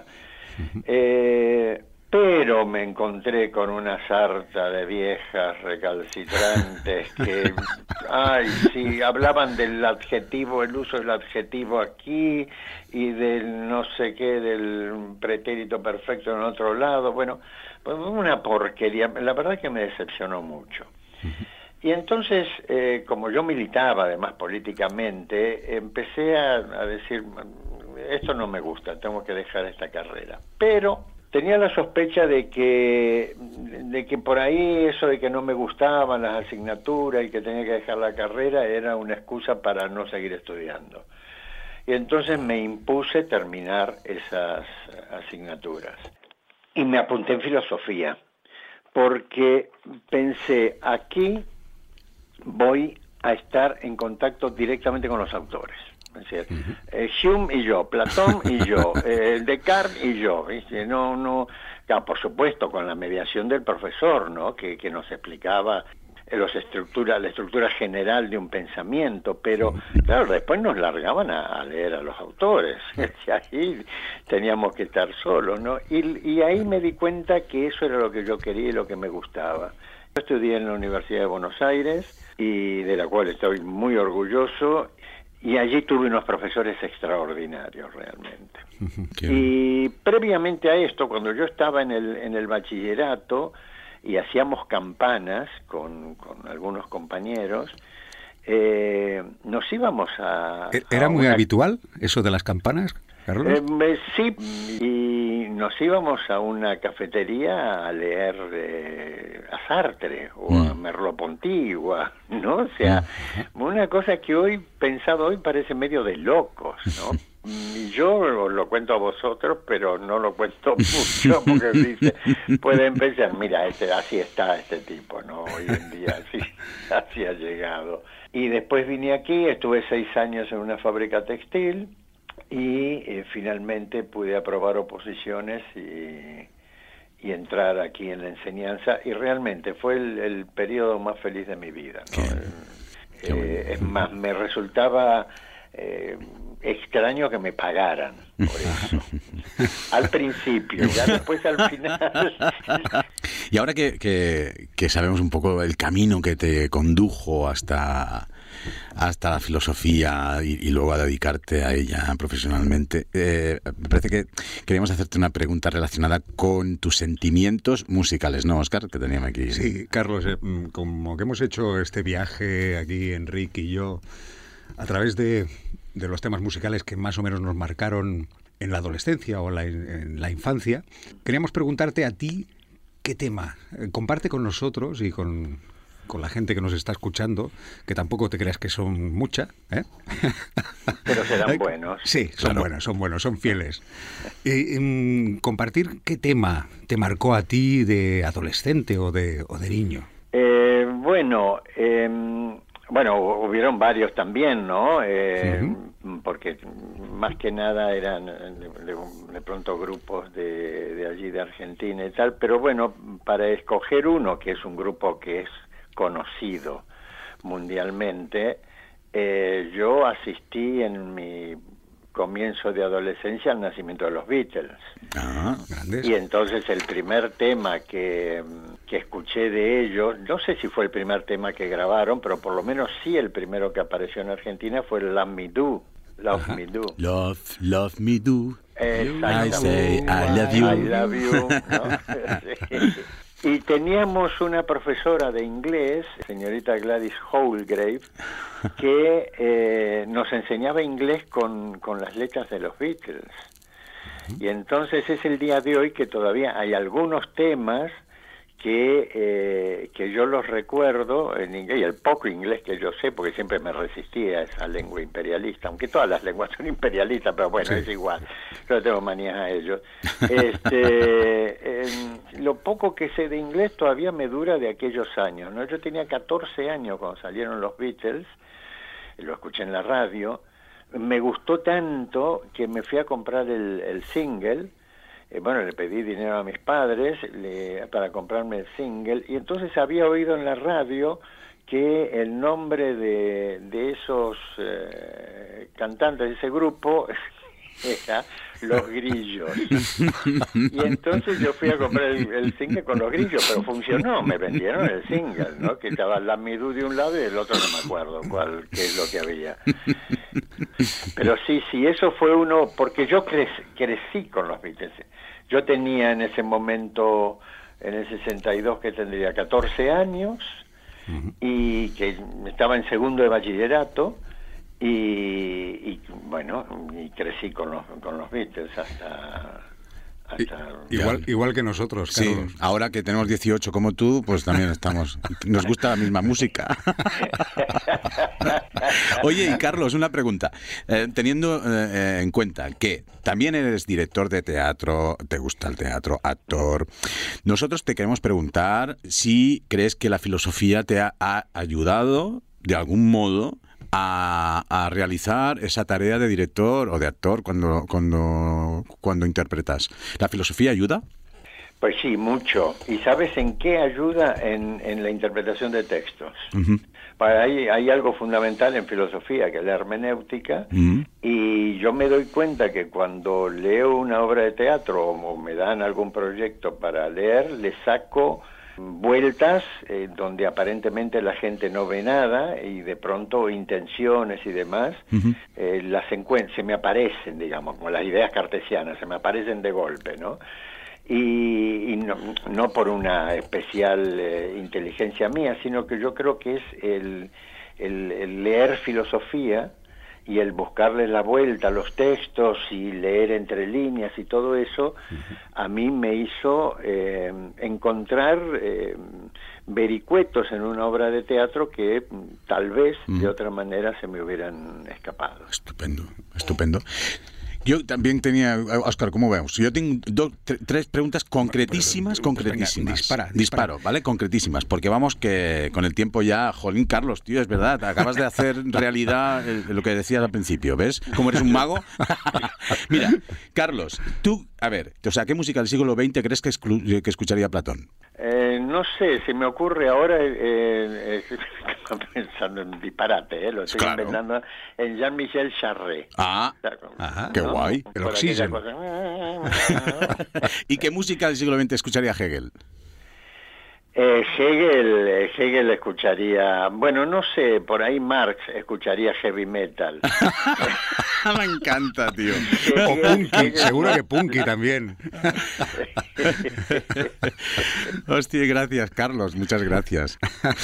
Eh, pero me encontré con una sarta de viejas recalcitrantes que, ay, sí, hablaban del adjetivo, el uso del adjetivo aquí y del no sé qué, del pretérito perfecto en otro lado. Bueno, pues una porquería. La verdad que me decepcionó mucho. Y entonces, eh, como yo militaba además políticamente, empecé a, a decir, esto no me gusta, tengo que dejar esta carrera. Pero tenía la sospecha de que, de que por ahí eso de que no me gustaban las asignaturas y que tenía que dejar la carrera era una excusa para no seguir estudiando. Y entonces me impuse terminar esas asignaturas. Y me apunté en filosofía, porque pensé, aquí voy a estar en contacto directamente con los autores. Es decir, uh-huh. eh, Hume y yo, Platón y yo, eh, Descartes y yo, ¿viste? No, no, claro, por supuesto, con la mediación del profesor, ¿no? Que, que nos explicaba eh, los estructura, la estructura general de un pensamiento, pero claro, después nos largaban a, a leer a los autores, y ahí teníamos que estar solos, ¿no? Y, y ahí me di cuenta que eso era lo que yo quería y lo que me gustaba. Yo estudié en la Universidad de Buenos Aires, y de la cual estoy muy orgulloso, y allí tuve unos profesores extraordinarios realmente. Qué y previamente a esto, cuando yo estaba en el, en el bachillerato y hacíamos campanas con, con algunos compañeros, eh, nos íbamos a... ¿Era a muy una... habitual eso de las campanas, Carlos? Eh, sí, y nos íbamos a una cafetería a leer eh, a Sartre o mm. a Merleau-Ponty, o a, ¿no? O sea, mm. una cosa que hoy, pensado hoy, parece medio de locos, ¿no? Y yo os lo cuento a vosotros, pero no lo cuento mucho, porque dice, pueden pensar, mira, este, así está este tipo, ¿no? Hoy en día así, así ha llegado. Y después vine aquí, estuve seis años en una fábrica textil, y eh, finalmente pude aprobar oposiciones y, y entrar aquí en la enseñanza, y realmente fue el, el periodo más feliz de mi vida, ¿no? Qué, qué eh, es más, me resultaba eh, extraño que me pagaran por eso. Al principio, ya después al final. Y ahora que, que, que sabemos un poco el camino que te condujo hasta... hasta la filosofía y, y luego a dedicarte a ella profesionalmente, eh, me parece que queríamos hacerte una pregunta relacionada con tus sentimientos musicales, ¿no, Óscar? Que teníamos aquí. Sí, Carlos, eh, como que hemos hecho este viaje aquí, Enrique y yo, a través de, de los temas musicales que más o menos nos marcaron en la adolescencia o la, en la infancia, queríamos preguntarte a ti, ¿qué tema? Eh, comparte con nosotros y con... con la gente que nos está escuchando, que tampoco te creas que son mucha, ¿eh? Pero serán buenos. Sí, son claro. buenos, son buenos, son fieles. Y, y, compartir qué tema te marcó a ti de adolescente o de, o de niño. Eh, bueno, eh, bueno, hubieron varios también, ¿no? Eh, uh-huh. Porque más que nada eran de, de, de pronto grupos de, de allí de Argentina y tal, pero bueno, para escoger uno, que es un grupo que es conocido mundialmente, eh, yo asistí en mi comienzo de adolescencia al nacimiento de los Beatles. Ah, y entonces el primer tema que, que escuché de ellos, no sé si fue el primer tema que grabaron, pero por lo menos sí el primero que apareció en Argentina fue Love Me Do. Love Ajá. Me Do. Love, love me do. I say I love you. I love you. ¿No? Sí. Y teníamos una profesora de inglés, señorita Gladys Holgrave, que eh, nos enseñaba inglés con, con las letras de los Beatles. Y entonces es el día de hoy que todavía hay algunos temas que, eh, que yo los recuerdo en inglés, y el poco inglés que yo sé, porque siempre me resistí a esa lengua imperialista, aunque todas las lenguas son imperialistas, pero bueno, sí. Es igual, yo tengo manías a ellos. Este, eh, lo poco que sé de inglés todavía me dura de aquellos años, ¿no? Yo tenía catorce años cuando salieron los Beatles, lo escuché en la radio, me gustó tanto que me fui a comprar el, el single. Eh, bueno, le pedí dinero a mis padres le, para comprarme el single, y entonces había oído en la radio que el nombre de, de esos eh, cantantes de ese grupo era Los Grillos. Y entonces yo fui a comprar el, el single con Los Grillos, pero funcionó, me vendieron el single, ¿no? Que estaba la Midú de un lado y el otro no me acuerdo cuál, qué es lo que había. Pero sí, sí, eso fue uno, porque yo crecí, crecí con los Beatles. Yo tenía en ese momento, en el sesenta y dos, que tendría catorce años, uh-huh. y que estaba en segundo de bachillerato, y, y bueno, y crecí con los, con los Beatles hasta... Hasta... Igual, igual que nosotros, Carlos. Sí, ahora que tenemos dieciocho como tú, pues también estamos, nos gusta la misma música. Oye, y Carlos, una pregunta. Eh, teniendo eh, en cuenta que también eres director de teatro, te gusta el teatro, actor, nosotros te queremos preguntar si crees que la filosofía te ha, ha ayudado de algún modo A, a realizar esa tarea de director o de actor cuando, cuando, cuando interpretas. ¿La filosofía ayuda? Pues sí, mucho. ¿Y sabes en qué ayuda? En, en la interpretación de textos. Uh-huh. Para ahí hay algo fundamental en filosofía, que es la hermenéutica, uh-huh. y yo me doy cuenta que cuando leo una obra de teatro o me dan algún proyecto para leer, le saco vueltas eh, donde aparentemente la gente no ve nada y de pronto intenciones y demás uh-huh. eh, las encuentro, se me aparecen, digamos, como las ideas cartesianas, se me aparecen de golpe, ¿no? Y, y no, no por una especial eh, inteligencia mía, sino que yo creo que es el, el, el leer filosofía y el buscarle la vuelta a los textos y leer entre líneas y todo eso, uh-huh. a mí me hizo eh, encontrar eh, vericuetos en una obra de teatro que tal vez uh-huh. de otra manera se me hubieran escapado. Estupendo, estupendo. Yo también tenía, Òscar, ¿cómo vemos? Yo tengo dos, tre, tres preguntas concretísimas, concretísimas. Venga, dispara, dispara. Disparo, ¿vale? Concretísimas, porque vamos que con el tiempo ya, jolín, Carlos, tío, es verdad, acabas de hacer realidad lo que decías al principio, ¿ves? ¿Cómo eres un mago? Mira, Carlos, tú, a ver, o sea, ¿qué música del siglo veinte crees que, exclu- que escucharía Platón? Eh, no sé, se me ocurre ahora, eh, eh, pensando en disparate, eh, lo estoy claro. inventando, en Jean-Michel Jarre. Ah, ajá, qué ¿no? guay. El oxígeno. ¿Y qué música del siglo veinte escucharía Hegel? Eh, Hegel, Hegel escucharía, bueno, no sé, por ahí Marx escucharía heavy metal. Me encanta, tío. O punky, seguro que punky también. Hostia, gracias, Carlos, muchas gracias.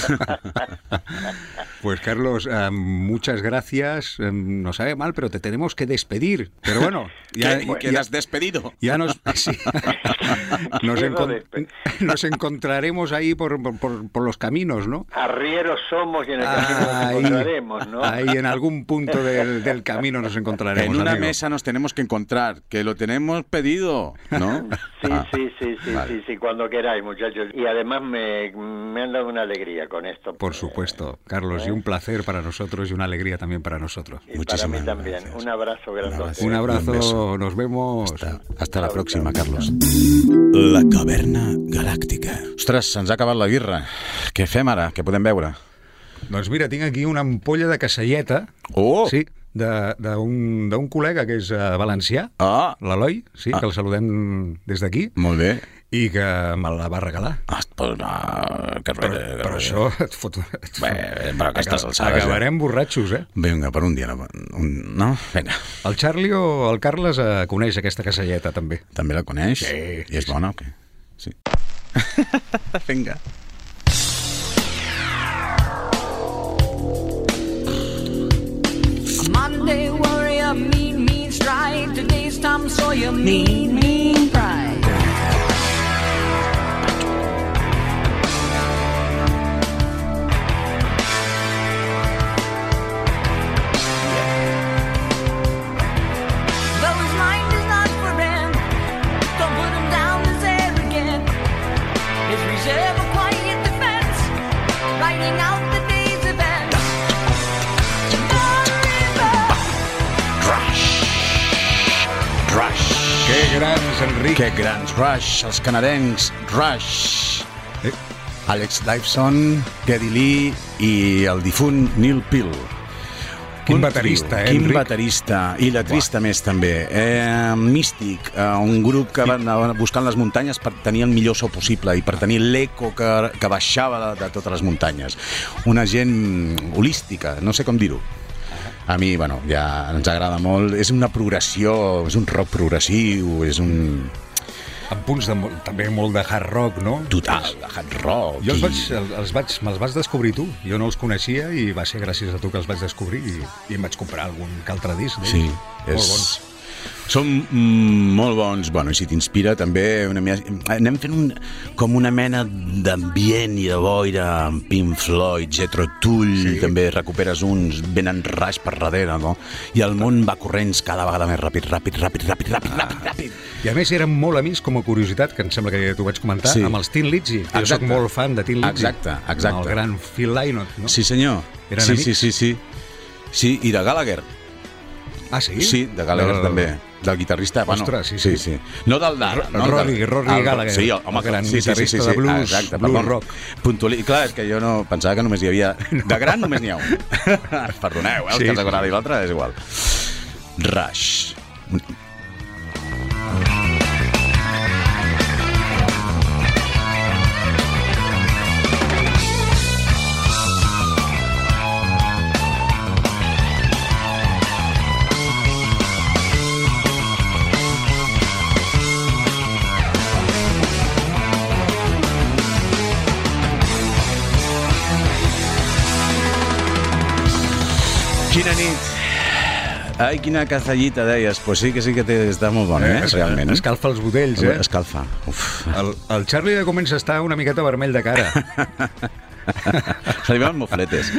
Pues, Carlos, eh, muchas gracias. Eh, nos sabe mal, pero te tenemos que despedir. Pero bueno, ya, ¿Qué, ¿qué ya has despedido? Ya nos, sí. nos, encon- nos encontraremos ahí por, por, por los caminos, ¿no? Arrieros somos y en el camino nos encontraremos, ¿no? Ahí en algún punto del, del camino nos encontraremos. En una amigo. mesa nos tenemos que encontrar, que lo tenemos pedido, ¿no? Sí, ah. sí, sí, sí, vale. sí, sí, cuando queráis, muchachos. Y además me, me han dado una alegría con esto. Por supuesto, Carlos, ¿eh? Y un placer para nosotros y una alegría también para nosotros. Y Muchísimas para mí también. Gracias. Un abrazo grande. Un abrazo, nos vemos. Hasta, hasta la próxima, Carlos. La caverna galàctica. Ostres, se'ns ha acabat la birra. Què fem ara? Què podem veure? Doncs mira, tinc aquí una ampolla de casselleta. Oh! Sí, d'un d'un col·lega que és uh, valencià, ah. l'Eloi, sí, ah. que el saludem des d'aquí. Molt bé. I que me la va regalar. Ah, pues no, que però, que però això et fot... Et fot... Bé, però aquestes alçades... Acabarem ja. borratxos, eh? Vinga, per un dia, no? Un, no? Vinga. El Charlie o el Carles uh, coneix aquesta casselleta, també. També la coneix? Sí. I és bona o què? Sí. Vinga. Monday warrior, mean, mean stride. Today's Tom Sawyer, mean, mean pride. Though his mind is not for rent, don't put him down as arrogant. His reserve a quiet defense, writing out the day's events. Rush. Que grans, Enric. Que grans. Rush, els canadencs. Rush. Eh? Alex Lifeson, Geddy Lee i el difunt Neil Peart. Quin Un baterista, trio, eh, Quin Enric? baterista. I letrista més, també. Eh, Místic, eh, un grup que va anar buscant les muntanyes per tenir el millor so possible i per tenir l'eco que, que baixava de, de totes les muntanyes. Una gent holística, no sé com dir-ho. A mi, bueno, ja ens agrada molt. És una progressió, és un rock progressiu, és un... Amb punts de, molt- també molt de hard rock, no? Total, de hard rock. Jo els i- vaig, el- els vaig, me'ls vas descobrir tu. Jo no els coneixia i va ser gràcies a tu que els vaig descobrir i, i em vaig comprar algun que altre disc d'ells. Sí, Molt és... bons. Són mm, molt bons. Bueno, i si t'inspira també una mena... Anem fent un, com una mena d'ambient i de boira amb Pink Floyd, Jethro Tull, sí. També recuperes uns, venen Rush per darrere, no? I el món va corrents cada vegada més ràpid, ràpid, ràpid, ràpid, ràpid, Ah. ràpid, ràpid. I a més eren molt amics, com a curiositat, que em sembla que ja t'ho vaig comentar, Sí. amb els Tin Lizzy. Jo Exacte. soc molt fan de Tin Lizzy. Exacte, exacte. Amb el gran Phil Lynott, no? Sí, senyor. Eren sí, amics? sí, sí, sí. Sí, i de Gallagher. Ah, sí? Sí, de Gallagher No. també. Del guitarrista, bueno, Ostres, sí, sí, sí. sí. No del d'ara, no? Rory- del- Rory el- Gallagher, Sí, home, el gran sí, sí, sí, guitarrista sí, sí. de blues, Exacte, blues perdó. rock. Puntuali... Clar, és que jo no pensava que només hi havia... De gran només n'hi ha un. Perdoneu, eh, el Sí, que ens sí. agrada i l'altre és igual. Rush. Quina nit. Ai, quina cazallita, deies. Pues sí que sí que té, està molt bona, eh? Es- Realment. Escalfa els budells, eh? Escalfa. Uf. El, el Charlie ja comença a estar una miqueta vermell de cara. Se li veuen mofletes.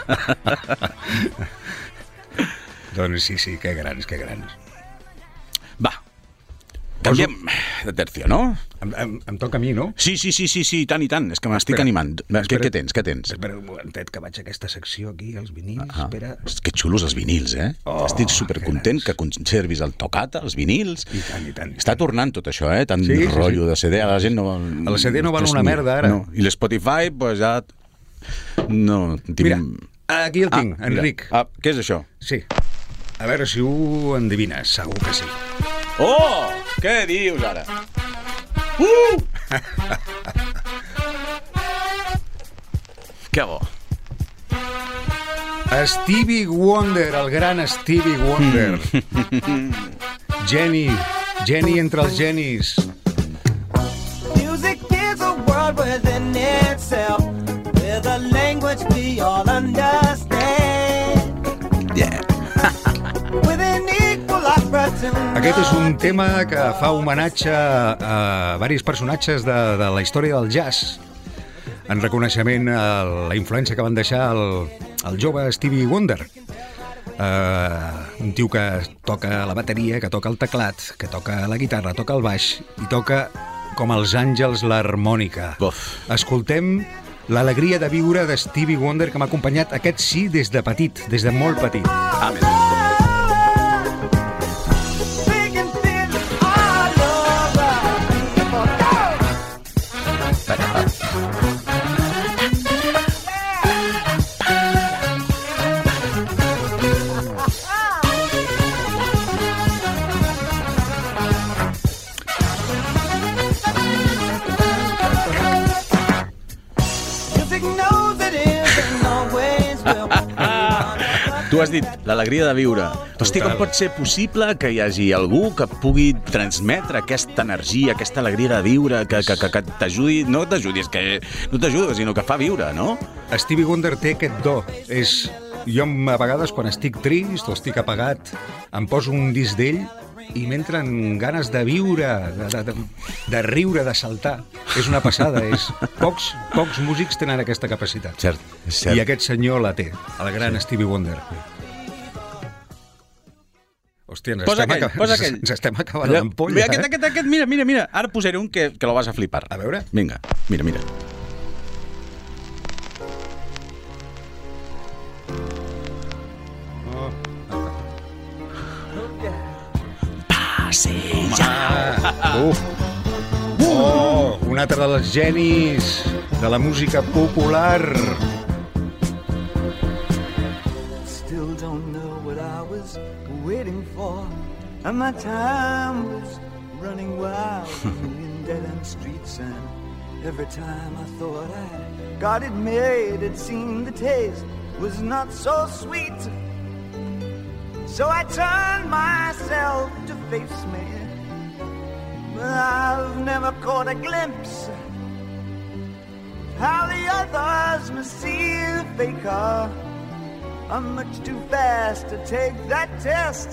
Doncs sí, sí, que grans, que grans. Va. Canviem de tercio, no? Em, em, em toca a mi, no? Sí, sí, sí, sí, sí, i tant, i tant. És que m'estic Espera, animant. Què, espera. què tens, què tens? Espera un momentet que vaig a aquesta secció aquí, els vinils, Ah, espera. que xulos els vinils, eh? Oh, Estic supercontent que que conservis el tocat, els vinils. I tant, i tant. i Està tant. tornant tot això, eh? Tant Sí, sí, rotllo de C D, la gent no... El C D no val és una ni- merda, ara. No. I l'Spotify, doncs ja... No, tinc... Mira, aquí el tinc, mira. Enric. Ah, què és això? Sí. A veure si ho endevines, segur que sí. Oh! Què dius, ara? Uh! Que bo. Stevie Wonder, el gran Stevie Wonder. Geni, geni entre els genis. Music is a world within itself, with a language we all understand. Yeah. With an equal opportunity. Aquest és un tema que fa homenatge a diversos personatges de, de la història del jazz, en reconeixement a la influència que van deixar el, el jove Stevie Wonder. Uh, un tio que toca la bateria, que toca el teclat, que toca la guitarra, toca el baix i toca com els àngels l'harmònica. Uf. Escoltem l'alegria de viure de Stevie Wonder, que m'ha acompanyat, aquest sí, des de petit, des de molt petit. Amén. We can feel it all over. People go. Music knows it is and always will. Tu has dit l'alegria de viure. Hòstia, com pot ser possible que hi hagi algú que pugui transmetre aquesta energia, aquesta alegria de viure, que, que, que, que t'ajudi, no t'ajudi, és que no t'ajuda, sinó que fa viure, no? Stevie Wonder té aquest do. És... Jo, a vegades, quan estic trist o estic apagat, em poso un disc d'ell i m'entren ganes de viure, de, de, de, de riure, de saltar. És una passada. És... Pocs, pocs músics tenen aquesta capacitat. Cert, és cert. I aquest senyor la té, el gran Stevie Wonder. Hòstia, ens, posa estem, aquell, acab... posa aquell. ens estem acabant l'ampolla. Mira, aquest, aquest, aquest, mira, mira, mira. Ara posaré un que, que lo vas a flipar. A veure. Vinga, mira, mira. Uf. Oh, un altre dels genis de la música popular. Still don't know what I was waiting for, and my time was running wild in dead-end streets, and every time I thought I got it made, it seemed the taste was not so sweet. So I turned myself to face me, but I've never caught a glimpse how the others must see the faker. I'm much too fast to take that test.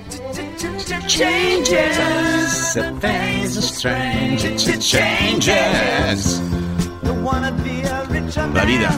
Changes, the things are strange. Changes. Don't wanna be a richer man. La vida.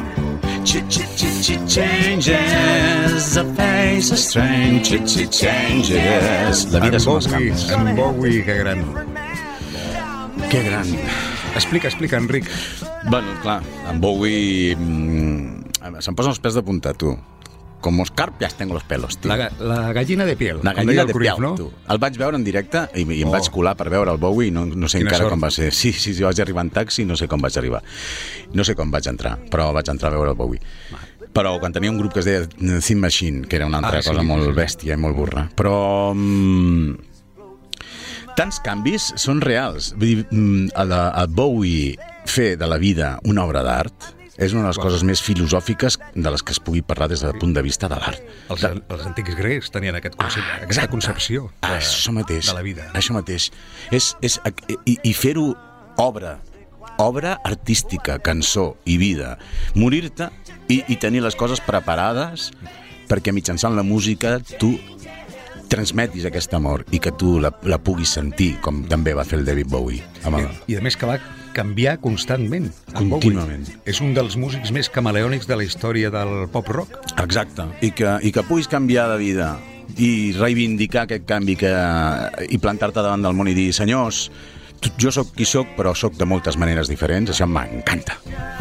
Changes, the face is strange. Changes. La vida són els canvis. En Bowie, que gran. Que gran. Explica, explica, Enric. Bueno, clar, en Bowie... Mm, se'm posen els pèls de punta, tu. Com escarpias tengo los pelos, tio. La, la gallina de piel. La gallina de Cruyff, piel, no? tu. El vaig veure en directe i, i em Oh. vaig colar per veure el Bowie, no, no sé Quina encara sort. com va ser. Sí, sí, sí, vaig arribar en taxi, no sé com vaig arribar. No sé com vaig entrar, però vaig entrar a veure el Bowie. Però quan tenia un grup que es deia Thin Machine, que era una altra Ah, sí, cosa molt sí. bèstia i molt burra. Però... Mm, tants canvis són reals. Vull dir, mm, el, el Bowie fer de la vida una obra d'art és una de les coses més filosòfiques de les que es pugui parlar des del punt de vista de l'art. Els, els antics grecs tenien aquest concepte, Ah, aquesta exacte. concepció de, Això mateix. de la vida. Això mateix. És, és, i i fer-ho obra, obra artística, cançó i vida. Morir-te i, i tenir les coses preparades perquè mitjançant la música tu transmetis aquest amor i que tu la, la puguis sentir, com també va fer el David Bowie. Amb el... I, I a més que va canviar constantment. en Contínuament. Bowie. És un dels músics més camaleònics de la història del pop-rock. Exacte. I que, i que puguis canviar de vida i reivindicar aquest canvi que, i plantar-te davant del món i dir, senyors, jo sóc qui sóc, però sóc de moltes maneres diferents, això m'encanta.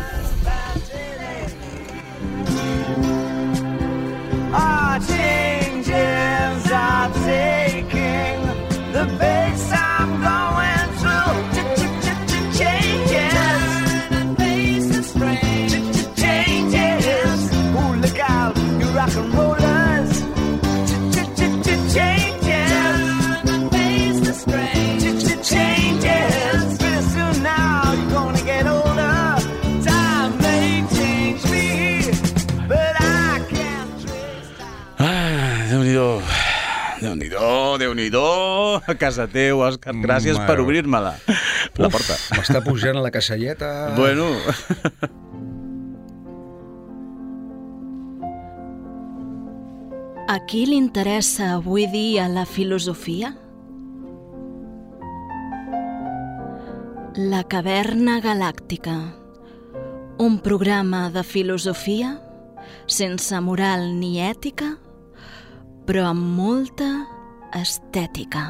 Our changes are taking the pace I'm going through. Changes, changes. Ooh, look out, you rock and rollers. Changes, changes. Pretty soon now you're gonna get older. Time may change me, but I can't trace. Ah, Déu-n'hi-do. Déu-n'hi-do, Déu-n'hi-do. A casa teu, Òscar. Gràcies Mare. per obrir-me-la. La porta. M'està pujant a la caselleta. Bueno... A qui li interessa avui dia la filosofia? La caverna galàctica. Un programa de filosofia sense moral ni ètica, però amb molta estètica.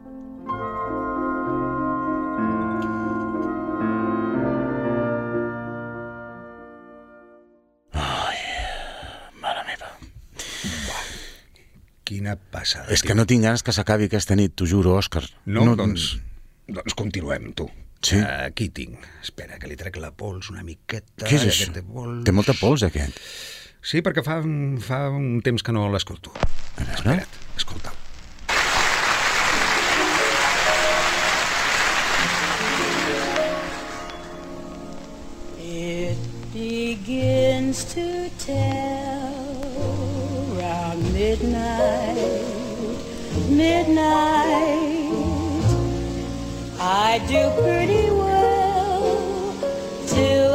Mare meva. Quina passada. És que no tinc ganes que s'acabi aquesta nit, t'ho juro, Òscar. No, no, doncs, doncs continuem, tu. Sí? Aquí tinc. Espera, que li trec la pols una miqueta. Què és això? Aquest de pols. Té molta pols, aquest. Sí, perquè fa, fa un temps que no l'escolto. A veure. Espera't, escolta'l. It begins to tell round midnight, midnight, I do pretty well till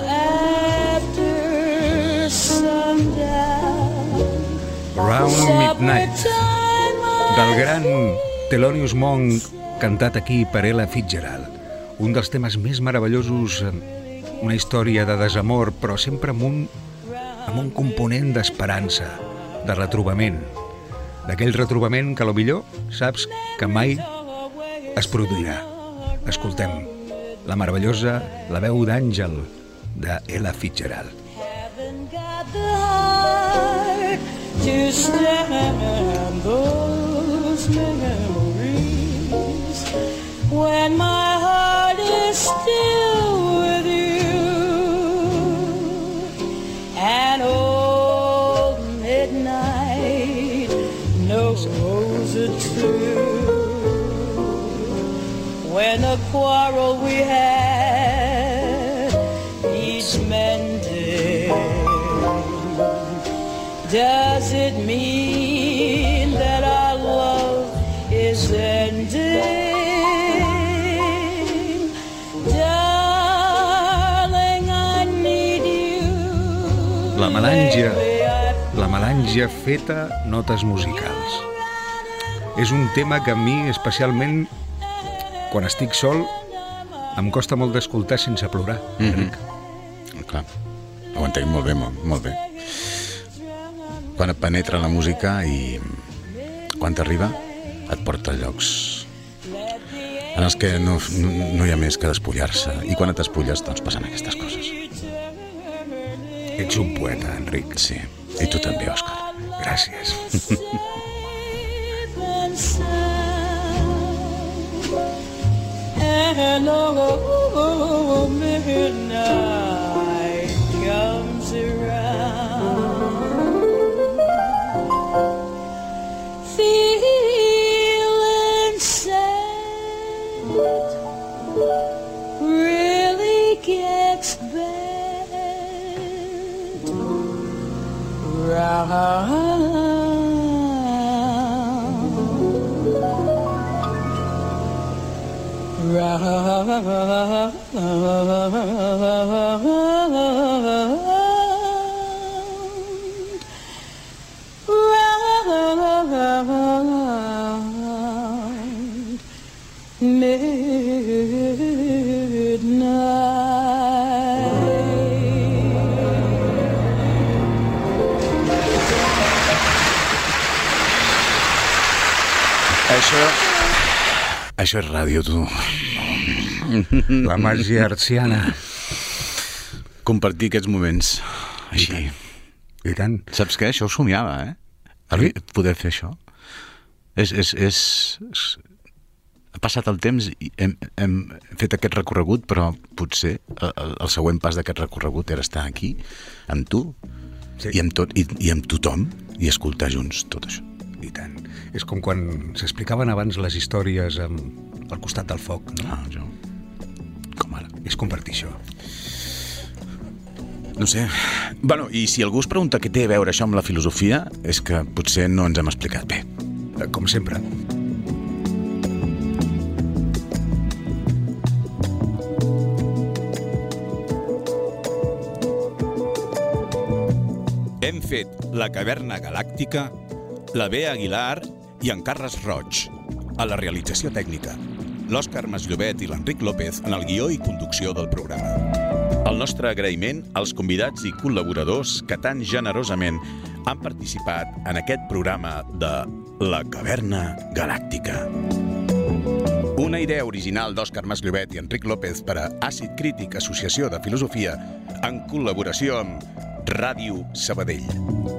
after sundown. Round Midnight, del gran Thelonious Monk, cantat aquí per Ella Fitzgerald. Un dels temes més meravellosos, una història de desamor, però sempre amb un, amb un component d'esperança, de retrobament. D'aquell retrobament que, a lo millor, saps que mai es produirà. Escoltem la meravellosa, la veu d'àngel de Ella Fitzgerald. To stand those memories when my heart is still with you, and old midnight knows it too. When the quarrel we had needs mending, does it mean that our love is ending? Darling, I need you. La melàngia, la melàngia feta notes musicals. És un tema que a mi, especialment, quan estic sol, em costa molt d'escoltar sense plorar, Enric. Mm-hmm. Clar, ho entenc molt bé, molt, molt bé. Quan et penetra la música i quan t'arriba et porta a llocs en els que no, no, no hi ha més que despullar-se, i quan et despulles doncs passen aquestes coses. Ets un poeta, Enric. Sí, i tu també, Òscar. Gràcies. And oh, midnight comes around, feeling sad really gets bad. Round Round, round, midnight. Això... Això és ràdio, tu. La màgia arciana. Compartir aquests moments així. I tant. Saps què? Això ho somiava, eh? Sí? Poder fer això. És, és, és, és... Ha passat el temps i hem, hem fet aquest recorregut, però potser el, el següent pas d'aquest recorregut era estar aquí, amb tu, sí. i, amb tot, i, i amb tothom, i escoltar junts tot això. I tant. És com quan s'explicaven abans les històries amb, al costat del foc, no? Ah, jo. Com ara. És compartir això. No sé. Bueno, i si algú es pregunta què té a veure això amb la filosofia, és que potser no ens hem explicat bé. Com sempre. Hem fet La Caverna Galàctica, la Bea Aguilar i en Carles Roig. A la realització tècnica, l'Òscar Masllovet i l'Enric López en el guió i conducció del programa. El nostre agraïment als convidats i col·laboradors que tan generosament han participat en aquest programa de La Caverna Galàctica. Una idea original d'Òscar Masllovet i Enric López per a Àcid Crític, Associació de Filosofia, en col·laboració amb Ràdio Sabadell.